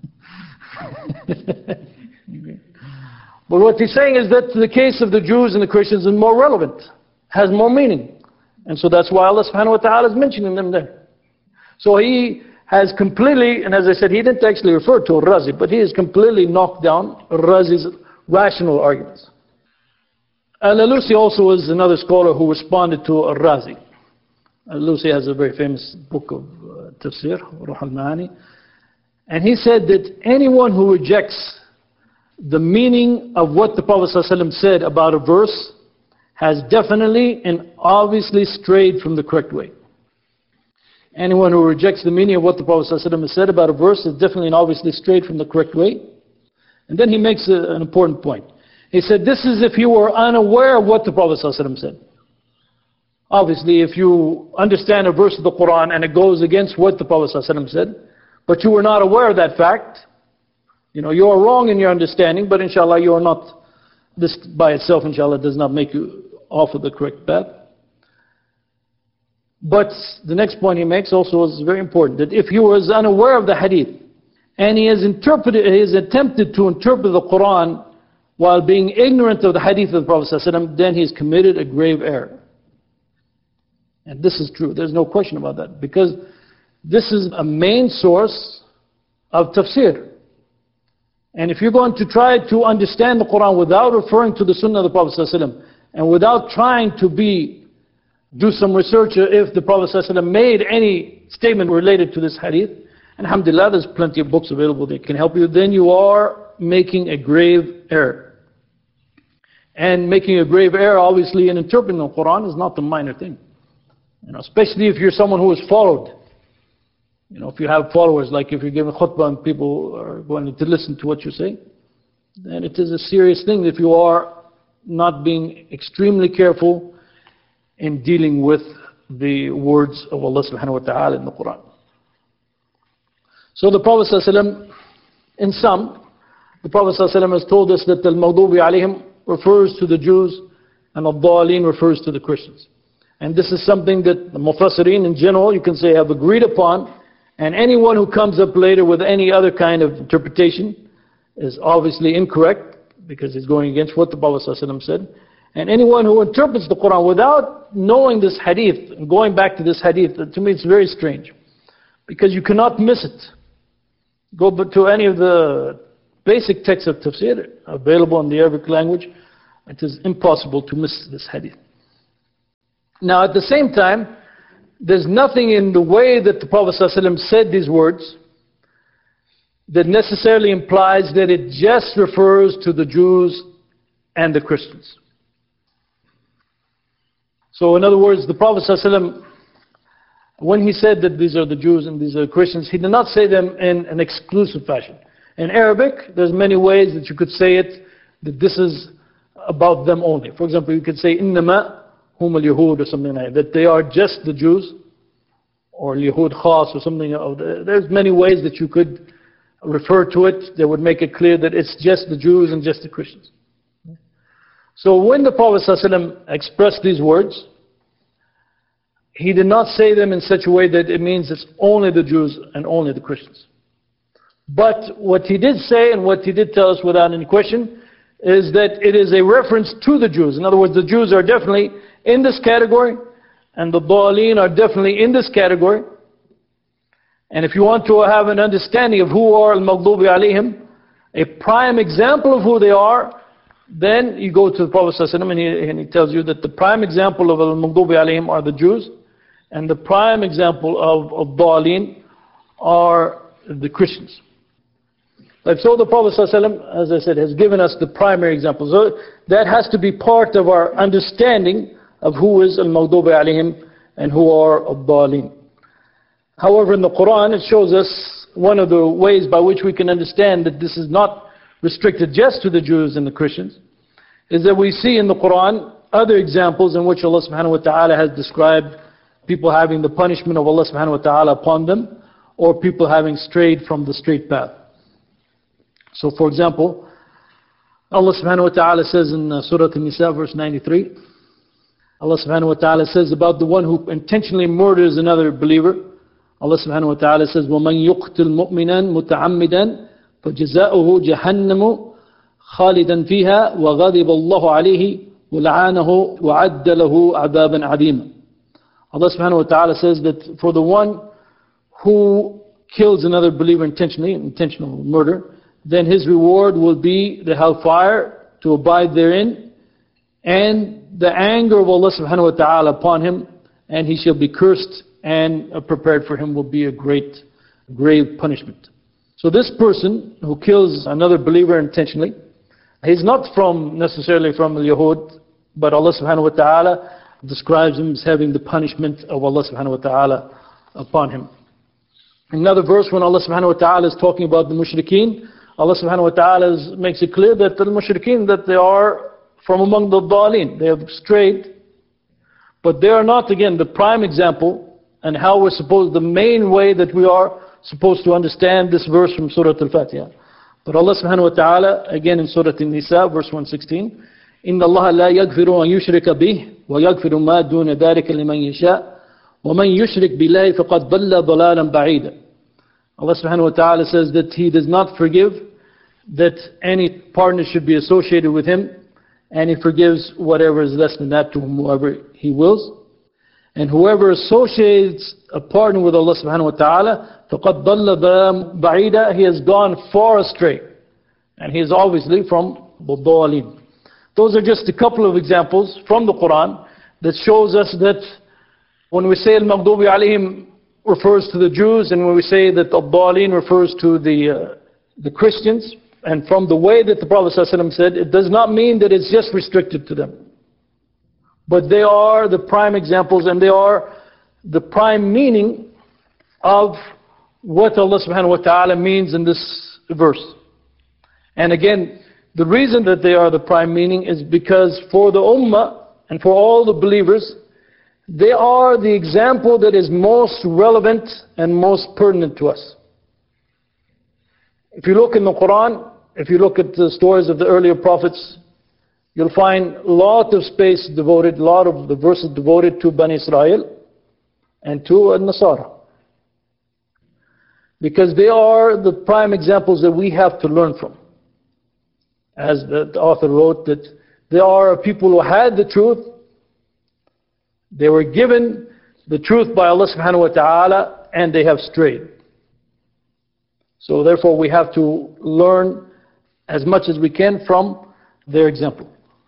But what he's saying is that the case of the Jews and the Christians is more relevant, has more meaning. And so that's why Allah subhanahu wa ta'ala is mentioning them there. So he has completely, and as I said, he didn't actually refer to Al-Razi, but he has completely knocked down Al-Razi's rational arguments. Al-Alusi also is another scholar who responded to Al-Razi. Al-Alusi has a very famous book of uh, tafsir, Ruh al-Ma'ani. And he said that anyone who rejects the meaning of what the Prophet ﷺ said about a verse has definitely and obviously strayed from the correct way. Anyone who rejects the meaning of what the Prophet ﷺ has said about a verse has definitely and obviously strayed from the correct way. And then he makes a, an important point. He said, this is if you were unaware of what the Prophet ﷺ said. Obviously, if you understand a verse of the Quran and it goes against what the Prophet ﷺ said, but you were not aware of that fact, you know, you are wrong in your understanding, but inshallah you are not, this by itself inshallah does not make you off of the correct path. But the next point he makes also is very important, that if he was unaware of the hadith, and he has interpreted, he has attempted to interpret the Quran while being ignorant of the hadith of the Prophet ﷺ, then he has committed a grave error. And this is true, there's no question about that, because this is a main source of tafsir. And if you're going to try to understand the Quran without referring to the Sunnah of the Prophet ﷺ, and without trying to be, do some research if the Prophet ﷺ made any statement related to this hadith, and alhamdulillah there's plenty of books available that can help you, then you are making a grave error. And making a grave error, obviously, in interpreting the Quran is not a minor thing. You know, especially if you're someone who is followed. You know, if you have followers, like if you're giving khutbah and people are going to listen to what you say, then it is a serious thing if you are not being extremely careful in dealing with the words of Allah subhanahu wa ta'ala in the Quran. So the Prophet ﷺ, in sum, the Prophet ﷺ has told us that al-Maghdubi alayhim refers to the Jews and al-Dhalin refers to the Christians. And this is something that the Mufassirin in general, you can say, have agreed upon. And anyone who comes up later with any other kind of interpretation is obviously incorrect, because it's going against what the Prophet ﷺ said. And anyone who interprets the Quran without knowing this hadith, and going back to this hadith, to me it's very strange, because you cannot miss it. Go to any of the basic texts of tafsir available in the Arabic language, it is impossible to miss this hadith. Now at the same time, there's nothing in the way that the Prophet ﷺ said these words that necessarily implies that it just refers to the Jews and the Christians. So in other words, the Prophet ﷺ, when he said that these are the Jews and these are the Christians, he did not say them in an exclusive fashion. In Arabic, there's many ways that you could say it, that this is about them only. For example, you could say, إِنَّمَا hum al-Yahud or something like that, that they are just the Jews, or Yahud khas or something. There's many ways that you could refer to it that would make it clear that it's just the Jews and just the Christians. So when the Prophet ﷺ expressed these words, he did not say them in such a way that it means it's only the Jews and only the Christians. But what he did say, and what he did tell us without any question, is that it is a reference to the Jews. In other words, the Jews are definitely in this category, and the Dhalin are definitely in this category. And if you want to have an understanding of who are al-Maghdubi alayhim, a prime example of who they are, then you go to the Prophet ﷺ and he, and he tells you that the prime example of al-Maghdubi alayhim are the Jews, and the prime example of, of Dhalin are the Christians. Like so the Prophet ﷺ, as I said, has given us the primary example. So that has to be part of our understanding of who is al-Maghdubi alayhim and who are al-Dhalin. However, in the Quran, it shows us one of the ways by which we can understand that this is not restricted just to the Jews and the Christians, is that we see in the Quran other examples in which Allah subhanahu wa ta'ala has described people having the punishment of Allah subhanahu wa ta'ala upon them, or people having strayed from the straight path. So for example, Allah subhanahu wa ta'ala says in Surah An-Nisa verse ninety-three, Allah subhanahu wa ta'ala says about the one who intentionally murders another believer, Allah subhanahu wa ta'ala says, وَمَنْ يُقْتِلْ مُؤْمِنًا مُتَعَمِّدًا فَجَزَاؤُهُ جَهَنَّمُ خَالِدًا فِيهَا وَغَضِبَ اللَّهُ عَلَيْهِ وَلَعَانَهُ وَعَدَّ لَهُ عَذَابًا عَظِيمًا. Allah subhanahu wa ta'ala says that for the one who kills another believer intentionally, intentional murder, then his reward will be the hellfire to abide therein, and the anger of Allah subhanahu wa ta'ala upon him, and he shall be cursed, and prepared for him will be a great, grave punishment. So this person who kills another believer intentionally, he's not from necessarily from al-Yahud, but Allah subhanahu wa ta'ala describes him as having the punishment of Allah subhanahu wa ta'ala upon him. In another verse, when Allah subhanahu wa ta'ala is talking about the mushrikeen, Allah subhanahu wa ta'ala makes it clear that the mushrikeen, that they are from among the dhalin, they have strayed, but they are not, again, the prime example, and how we're supposed, the main way that we are supposed to understand this verse from Surah Al-Fatiha. But Allah subhanahu wa ta'ala, again in Surah An-Nisa, verse one sixteen, إِنَّ اللَّهَ لَا يَغْفِرُ أَن يُشْرِكَ بِهِ وَيَغْفِرُ مَا دُونَ ذَلِكَ لِمَنْ يَشَاءُ وَمَنْ يُشْرِكْ بِاللَّهِ فَقَدْ ضَلَّ ضَلَالًا بَعِيدًا. Allah subhanahu wa ta'ala says that He does not forgive that any partner should be associated with Him, and He forgives whatever is less than that to whomever He wills. And whoever associates a partner with Allah subhanahu wa ta'ala, فَقَدْ ضَلَّ ضَلَالًا بَعِيدًا, he has gone far astray. And he is obviously from the Dhalin. Those are just a couple of examples from the Quran that shows us that when we say al-Maghdubi alayhim refers to the Jews, and when we say that al-Dhalin refers to the, uh, the Christians, and from the way that the Prophet ﷺ said, it does not mean that it's just restricted to them. But they are the prime examples, and they are the prime meaning of what Allah subhanahu wa ta'ala means in this verse. And again, the reason that they are the prime meaning is because for the ummah and for all the believers, they are the example that is most relevant and most pertinent to us. If you look in the Quran, if you look at the stories of the earlier prophets, you'll find a lot of space devoted, a lot of the verses devoted to Bani Israel and to Al-Nasara. Because they are the prime examples that we have to learn from. As the author wrote, that they are people who had the truth, they were given the truth by Allah subhanahu wa ta'ala, and they have strayed. So therefore we have to learn as much as we can from their example.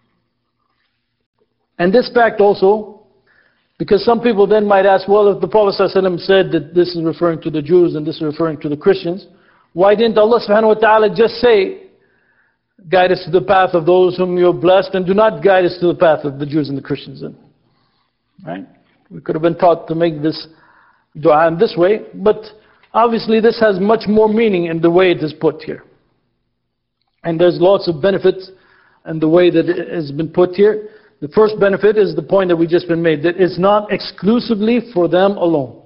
And this fact also, because some people then might ask, well, if the Prophet ﷺ said that this is referring to the Jews and this is referring to the Christians, why didn't Allah subhanahu wa ta'ala just say, guide us to the path of those whom you have blessed, and do not guide us to the path of the Jews and the Christians? Then, right? We could have been taught to make this dua in this way, but obviously this has much more meaning in the way it is put here. And there's lots of benefits in the way that it has been put here. The first benefit is the point that we just been made, that it's not exclusively for them alone.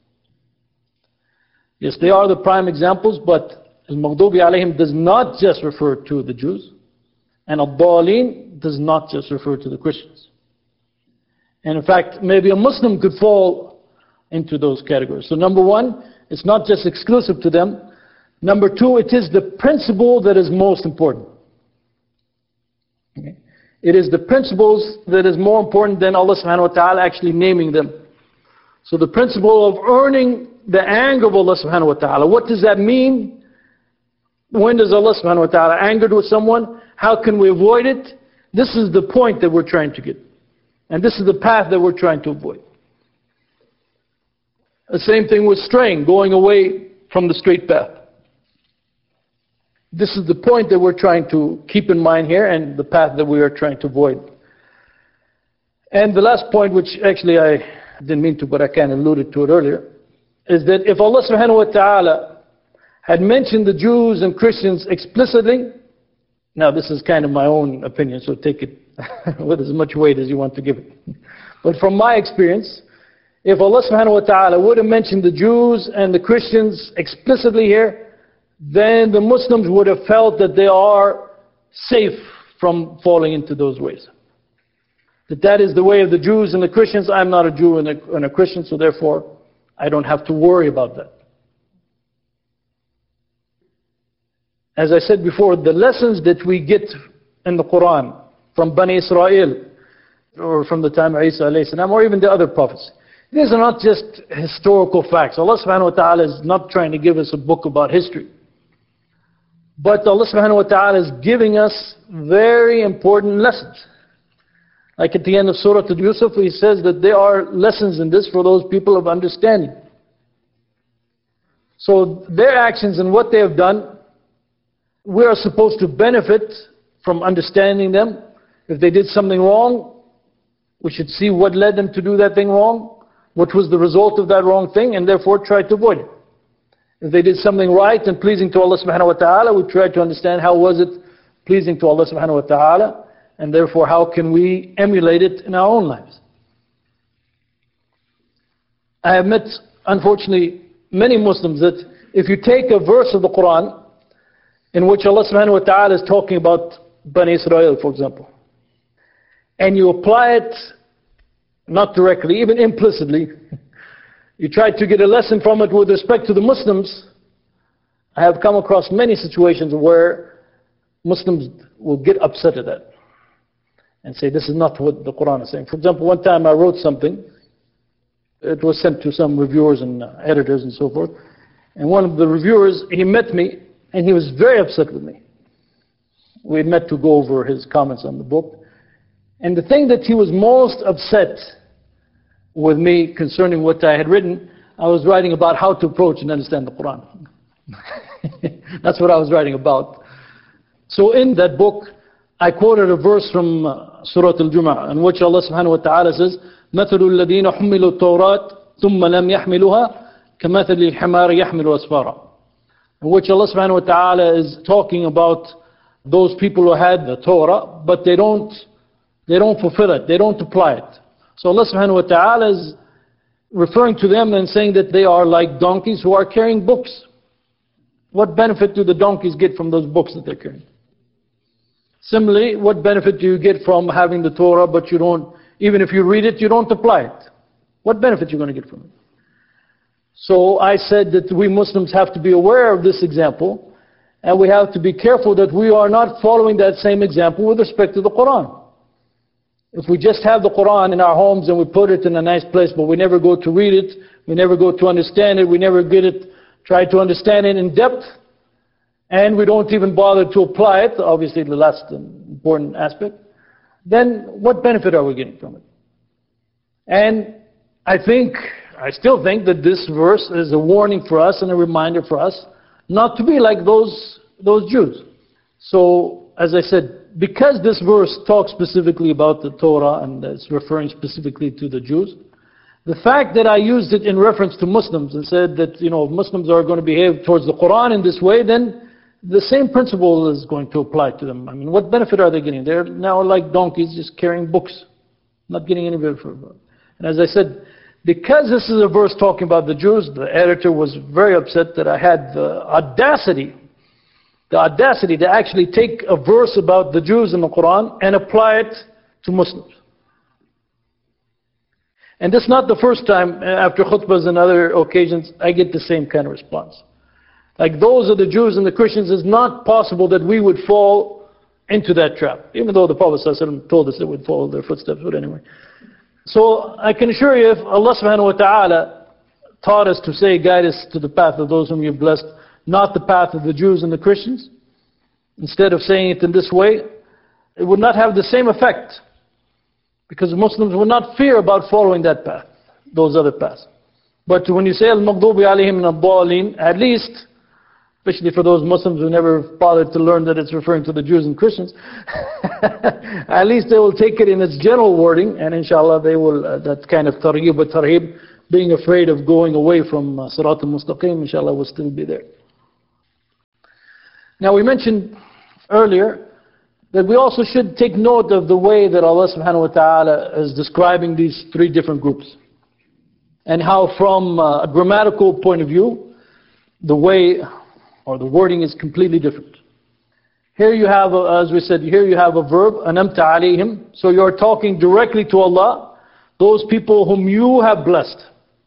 Yes, they are the prime examples, but al-Maghdubi alayhim does not just refer to the Jews, and al-Dhalin does not just refer to the Christians. And in fact, maybe a Muslim could fall into those categories. So number one, it's not just exclusive to them. Number two, it is the principle that is most important. Okay. It is the principles that is more important than Allah subhanahu wa ta'ala actually naming them. So the principle of earning the anger of Allah subhanahu wa ta'ala. What does that mean? When does Allah subhanahu wa ta'ala angered with someone? How can we avoid it? This is the point that we're trying to get. And this is the path that we're trying to avoid. The same thing with straying, going away from the straight path. This is the point that we're trying to keep in mind here and the path that we are trying to avoid. And the last point, which actually I didn't mean to, but I kind of alluded to it earlier, is that if Allah subhanahu wa ta'ala had mentioned the Jews and Christians explicitly, now this is kind of my own opinion, so take it with as much weight as you want to give it. But from my experience, if Allah subhanahu wa ta'ala would have mentioned the Jews and the Christians explicitly here, then the Muslims would have felt that they are safe from falling into those ways. That that is the way of the Jews and the Christians. I'm not a Jew and a, and a Christian, so therefore I don't have to worry about that. As I said before, the lessons that we get in the Quran from Bani Israel, or from the time of Isa alayhi salam, or even the other prophets, these are not just historical facts. Allah subhanahu wa ta'ala is not trying to give us a book about history. But Allah subhanahu wa ta'ala is giving us very important lessons. Like at the end of Surah Al-Yusuf, He says that there are lessons in this for those people of understanding. So their actions and what they have done, we are supposed to benefit from understanding them. If they did something wrong, we should see what led them to do that thing wrong, what was the result of that wrong thing, and therefore try to avoid it. If they did something right and pleasing to Allah subhanahu wa ta'ala, we try to understand how was it pleasing to Allah subhanahu wa ta'ala, and therefore how can we emulate it in our own lives. I have met, unfortunately, many Muslims that if you take a verse of the Quran in which Allah subhanahu wa ta'ala is talking about Bani Israel, for example, and you apply it, not directly, even implicitly, you try to get a lesson from it with respect to the Muslims, I have come across many situations where Muslims will get upset at that and say, this is not what the Quran is saying. For example, one time I wrote something, it was sent to some reviewers and uh, editors and so forth, and one of the reviewers, he met me, and he was very upset with me. We had met to go over his comments on the book, and the thing that he was most upset with me concerning what I had written, I was writing about how to approach and understand the Quran. That's what I was writing about. So in that book, I quoted a verse from uh, Surah Al-Jumu'ah, in which Allah subhanahu wa ta'ala says, مَثَلُ الَّذِينَ حُمِّلُوا التَّوْرَاةِ ثُمَّ لَمْ يَحْمِلُوهَا كَمَثَلِ الْحِمَارِ يَحْمِلُ أَسْفَارًا. In which Allah subhanahu wa ta'ala is talking about those people who had the Torah, but they don't, they don't fulfill it, they don't apply it. So Allah subhanahu wa ta'ala is referring to them and saying that they are like donkeys who are carrying books. What benefit do the donkeys get from those books that they're carrying? Similarly, what benefit do you get from having the Torah, but you don't, even if you read it, you don't apply it? What benefit are you going to get from it? So I said that we Muslims have to be aware of this example, and we have to be careful that we are not following that same example with respect to the Quran. If we just have the Quran in our homes and we put it in a nice place, but we never go to read it, we never go to understand it, we never get it, try to understand it in depth, and we don't even bother to apply it, obviously the last important aspect, then what benefit are we getting from it? And I think, I still think that this verse is a warning for us and a reminder for us not to be like those, those Jews. So, as I said, because this verse talks specifically about the Torah and it's referring specifically to the Jews, the fact that I used it in reference to Muslims and said that, you know, Muslims are going to behave towards the Quran in this way, then the same principle is going to apply to them. I mean, what benefit are they getting? They're now like donkeys just carrying books, not getting any benefit from it. And as I said, because this is a verse talking about the Jews, the editor was very upset that I had the audacity, the audacity to actually take a verse about the Jews in the Quran and apply it to Muslims. And this is not the first time, after khutbahs and other occasions, I get the same kind of response. Like those are the Jews and the Christians, it's not possible that we would fall into that trap. Even though the Prophet ﷺ told us that we'd follow their footsteps, but anyway. So I can assure you, if Allah subhanahu wa ta'ala taught us to say, guide us to the path of those whom you've blessed, not the path of the Jews and the Christians, instead of saying it in this way, it would not have the same effect. Because Muslims would not fear about following that path, those other paths. But when you say al-maghdubi alayhim min ad-dallin, at least especially for those Muslims who never bothered to learn that it's referring to the Jews and Christians. At least they will take it in its general wording, and inshallah they will, uh, that kind of targhib wa tarhib, being afraid of going away from uh, Sirat al-Mustaqim, inshallah will still be there. Now we mentioned earlier that we also should take note of the way that Allah subhanahu wa ta'ala is describing these three different groups. And how from a grammatical point of view, the way or the wording is completely different. Here you have, a, as we said, here you have a verb, anamta alayhim. So you're talking directly to Allah, those people whom you have blessed.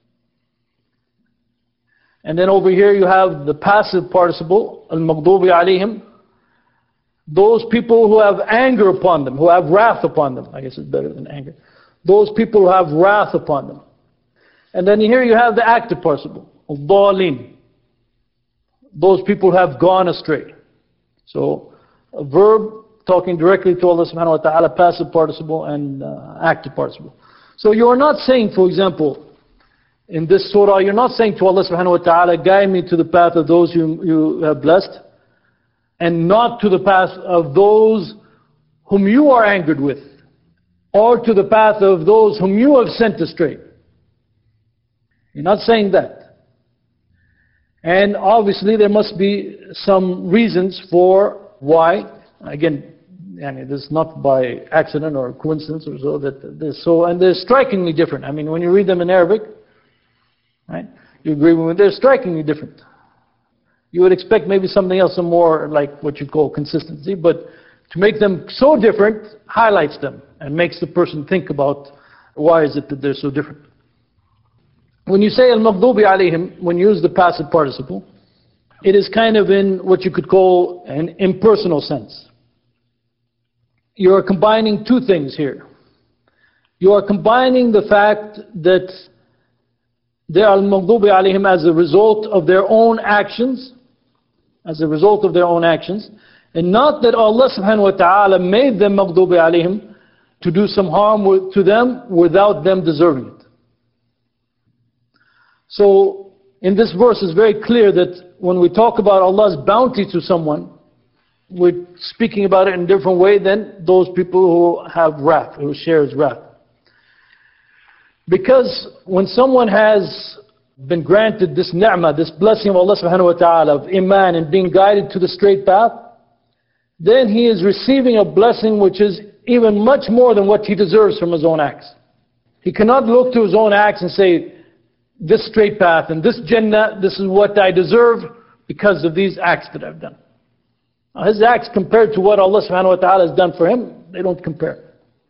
And then over here you have the passive participle, al-maghdubi alayhim. Those people who have anger upon them, who have wrath upon them. I guess it's better than anger. Those people who have wrath upon them. And then here you have the active participle, al-dhalin. Those people who have gone astray. So a verb talking directly to Allah subhanahu wa ta'ala, passive participle and uh, active participle. So you are not saying, for example, in this surah, you're not saying to Allah subhanahu wa ta'ala, guide me to the path of those you, you have blessed, and not to the path of those whom you are angered with, or to the path of those whom you have sent astray. You're not saying that. And obviously there must be some reasons for why. Again, and this is not by accident or coincidence or so. That this, so and they're strikingly different. I mean, when you read them in Arabic, right? You agree with me? They're strikingly different. You would expect maybe something else, some more like what you call consistency, but to make them so different highlights them and makes the person think about why is it that they're so different. When you say al-maghdubi alayhim, when you use the passive participle, it is kind of in what you could call an impersonal sense. You are combining two things here. You are combining the fact that they are al-maghdubi alayhim as a result of their own actions, as a result of their own actions, and not that Allah subhanahu wa ta'ala made them maghdubi alayhim to do some harm to them without them deserving it. So in this verse it's very clear that when we talk about Allah's bounty to someone, we're speaking about it in a different way than those people who have wrath, who shares wrath. Because when someone has been granted this ni'mah, this blessing of Allah subhanahu wa ta'ala, of iman and being guided to the straight path, then he is receiving a blessing which is even much more than what he deserves from his own acts. He cannot look to his own acts and say, this straight path and this Jannah, this is what I deserve because of these acts that I've done. Now, his acts compared to what Allah subhanahu wa ta'ala has done for him, they don't compare.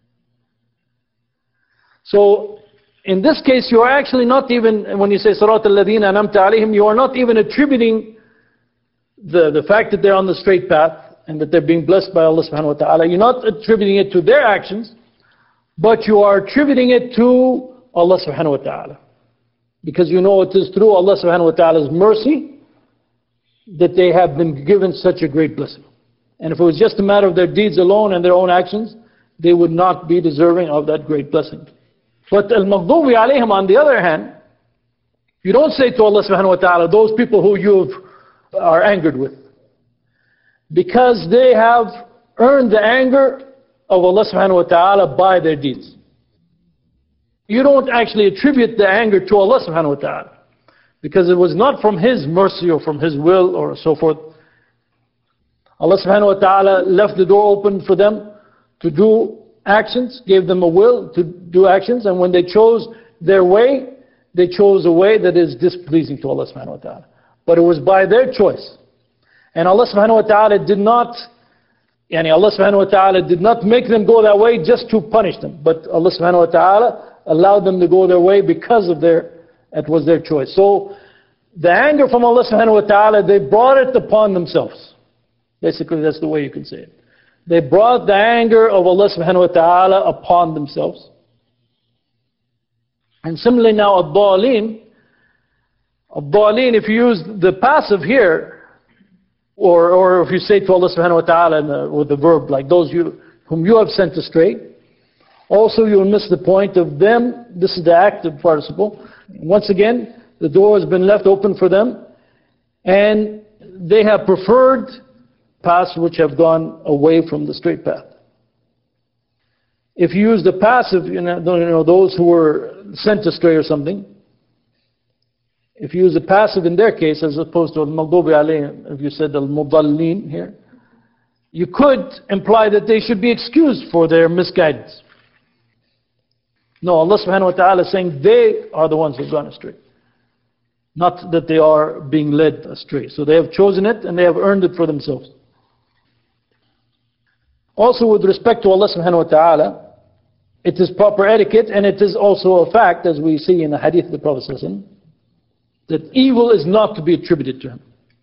So, in this case, you are actually not even, when you say Sirat al-Ladina anamta alayhim, you are not even attributing the, the fact that they're on the straight path and that they're being blessed by Allah subhanahu wa ta'ala. You're not attributing it to their actions, but you are attributing it to Allah subhanahu wa ta'ala. Because you know it is through Allah subhanahu wa ta'ala's mercy that they have been given such a great blessing. And if it was just a matter of their deeds alone and their own actions, they would not be deserving of that great blessing. But al-maghdubi alayhim, on the other hand, you don't say to Allah subhanahu wa ta'ala, those people who you are angered with. Because they have earned the anger of Allah subhanahu wa ta'ala by their deeds. You don't actually attribute the anger to Allah subhanahu wa ta'ala. Because it was not from His mercy or from His will or so forth. Allah subhanahu wa ta'ala left the door open for them to do actions, gave them a will to do actions, and when they chose their way, they chose a way that is displeasing to Allah subhanahu wa ta'ala. But it was by their choice. And Allah subhanahu wa ta'ala did not, yani Allah subhanahu wa ta'ala did not make them go that way just to punish them. But Allah subhanahu wa ta'ala allowed them to go their way because of their, it was their choice. So the anger from Allah subhanahu wa ta'ala, they brought it upon themselves. Basically that's the way you can say it. They brought the anger of Allah subhanahu wa ta'ala upon themselves. And similarly now ad-dhalin, ad-dhalin, if you use the passive here, or, or if you say to Allah subhanahu wa ta'ala with the verb like those you, whom you have sent astray, also you will miss the point of them. This is the active participle. Once again, the door has been left open for them, and they have preferred paths which have gone away from the straight path. If you use the passive, you know, you know those who were sent astray or something, if you use the passive in their case as opposed to al-maghdubi alayhim, if you said al-mudallin here, you could imply that they should be excused for their misguidance. No, Allah subhanahu wa ta'ala is saying they are the ones who have gone astray. Not that they are being led astray. So they have chosen it and they have earned it for themselves. Also with respect to Allah subhanahu wa ta'ala, it is proper etiquette and it is also a fact, as we see in the hadith of the Prophet sallallahu alaihi wasallam, that evil is not to be attributed to him.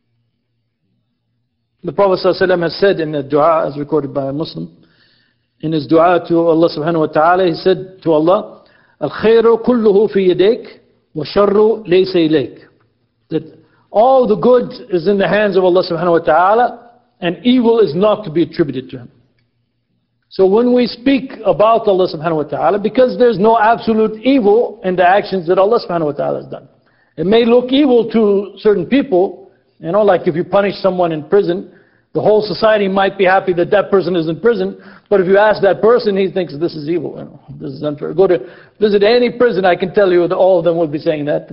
The Prophet ﷺ has said in the dua, as recorded by a Muslim, in his dua to Allah subhanahu wa ta'ala, he said to Allah, Al-khayru kulluhu fi yadayk, wa sharru laysa ilayk. That all the good is in the hands of Allah subhanahu wa ta'ala, and evil is not to be attributed to him. So when we speak about Allah subhanahu wa ta'ala, because there's no absolute evil in the actions that Allah subhanahu wa ta'ala has done. It may look evil to certain people, you know, like if you punish someone in prison, the whole society might be happy that that person is in prison, but if you ask that person, he thinks this is evil, you know, this is unfair. Go to visit any prison, I can tell you that all of them will be saying that.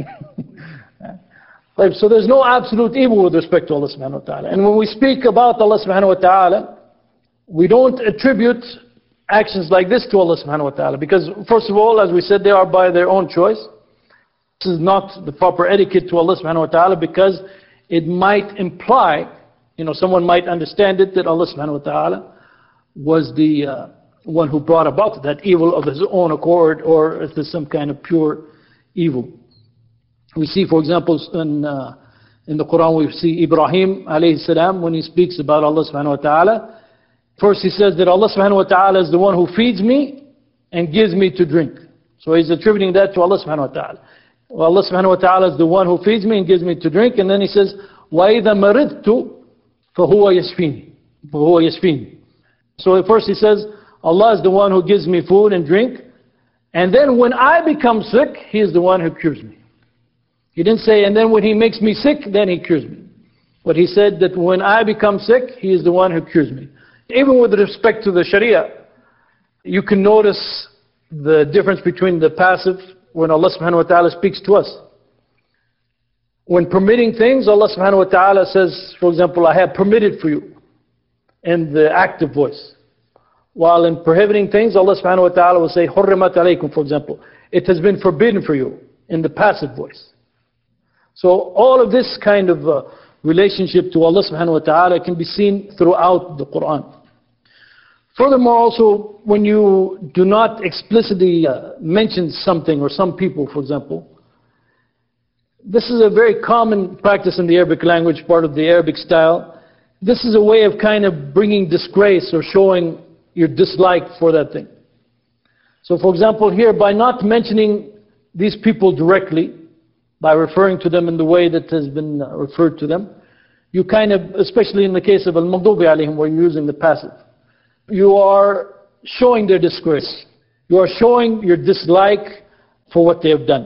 So there's no absolute evil with respect to Allah subhanahu wa ta'ala. And when we speak about Allah subhanahu wa ta'ala, we don't attribute actions like this to Allah subhanahu wa ta'ala, because first of all, as we said, they are by their own choice. This is not the proper etiquette to Allah subhanahu wa ta'ala, because it might imply, you know, someone might understand it that Allah subhanahu wa ta'ala was the uh, one who brought about that evil of his own accord, or if there's some kind of pure evil. We see, for example, in, uh, in the Quran, we see Ibrahim alayhi salam, when he speaks about Allah subhanahu wa ta'ala, first he says that Allah subhanahu wa ta'ala is the one who feeds me and gives me to drink. So he's attributing that to Allah subhanahu wa ta'ala. Well, Allah subhanahu wa ta'ala is the one who feeds me and gives me to drink. And then he says, وَإِذَا مَرِضْتُ فَهُوَ يَشْفِينِ فَهُوَ يَشْفِينِ. So at first he says, Allah is the one who gives me food and drink. And then when I become sick, He is the one who cures me. He didn't say, and then when He makes me sick, then He cures me. But He said that when I become sick, He is the one who cures me. Even with respect to the Sharia, you can notice the difference between the passive, when Allah subhanahu wa ta'ala speaks to us. When permitting things, Allah subhanahu wa ta'ala says, for example, I have permitted for you, in the active voice. While in prohibiting things, Allah subhanahu wa ta'ala will say, حُرِّمَتْ عَلَيْكُمْ, for example. It has been forbidden for you, in the passive voice. So all of this kind of uh, relationship to Allah subhanahu wa ta'ala can be seen throughout the Quran. Furthermore, also, when you do not explicitly uh, mention something or some people, for example, this is a very common practice in the Arabic language, part of the Arabic style. This is a way of kind of bringing disgrace or showing your dislike for that thing. So, for example, here, by not mentioning these people directly, by referring to them in the way that has been uh, referred to them, you kind of, especially in the case of al-maghdubi alayhim, where you're using the passive, you are showing their disgrace. You are showing your dislike for what they have done.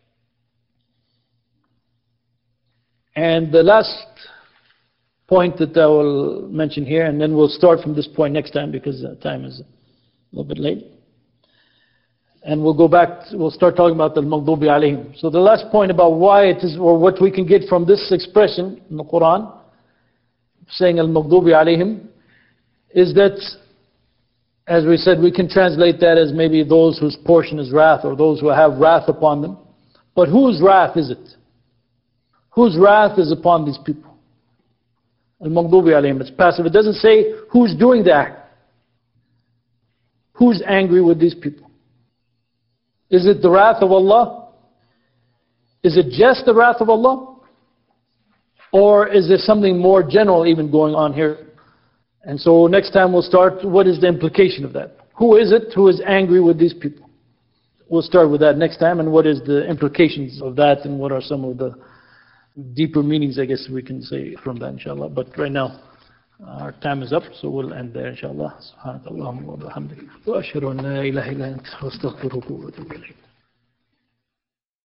And the last point that I will mention here, and then we'll start from this point next time, because uh, time is a little bit late. And we'll go back, to, we'll start talking about the al-maghdubi alayhim. So the last point about why it is, or what we can get from this expression in the Quran, saying al-maghdubi alayhim, is that, as we said, we can translate that as maybe those whose portion is wrath, or those who have wrath upon them. But whose wrath is it? Whose wrath is upon these people? Al-maghdubi alayhim, it's passive. It doesn't say who's doing the act. Who's angry with these people? Is it the wrath of Allah? Is it just the wrath of Allah? Or is there something more general even going on here? And so next time we'll start, what is the implication of that? Who is it who is angry with these people? We'll start with that next time, and what is the implications of that, and what are some of the deeper meanings, I guess we can say, from that, inshallah. But right now, our time is up, so we'll end there, inshallah. Subhanakallahumma wa bihamdika. Wa ashhadu an la ilaha illa anta, wa astaghfiruka wa atubu ilayk.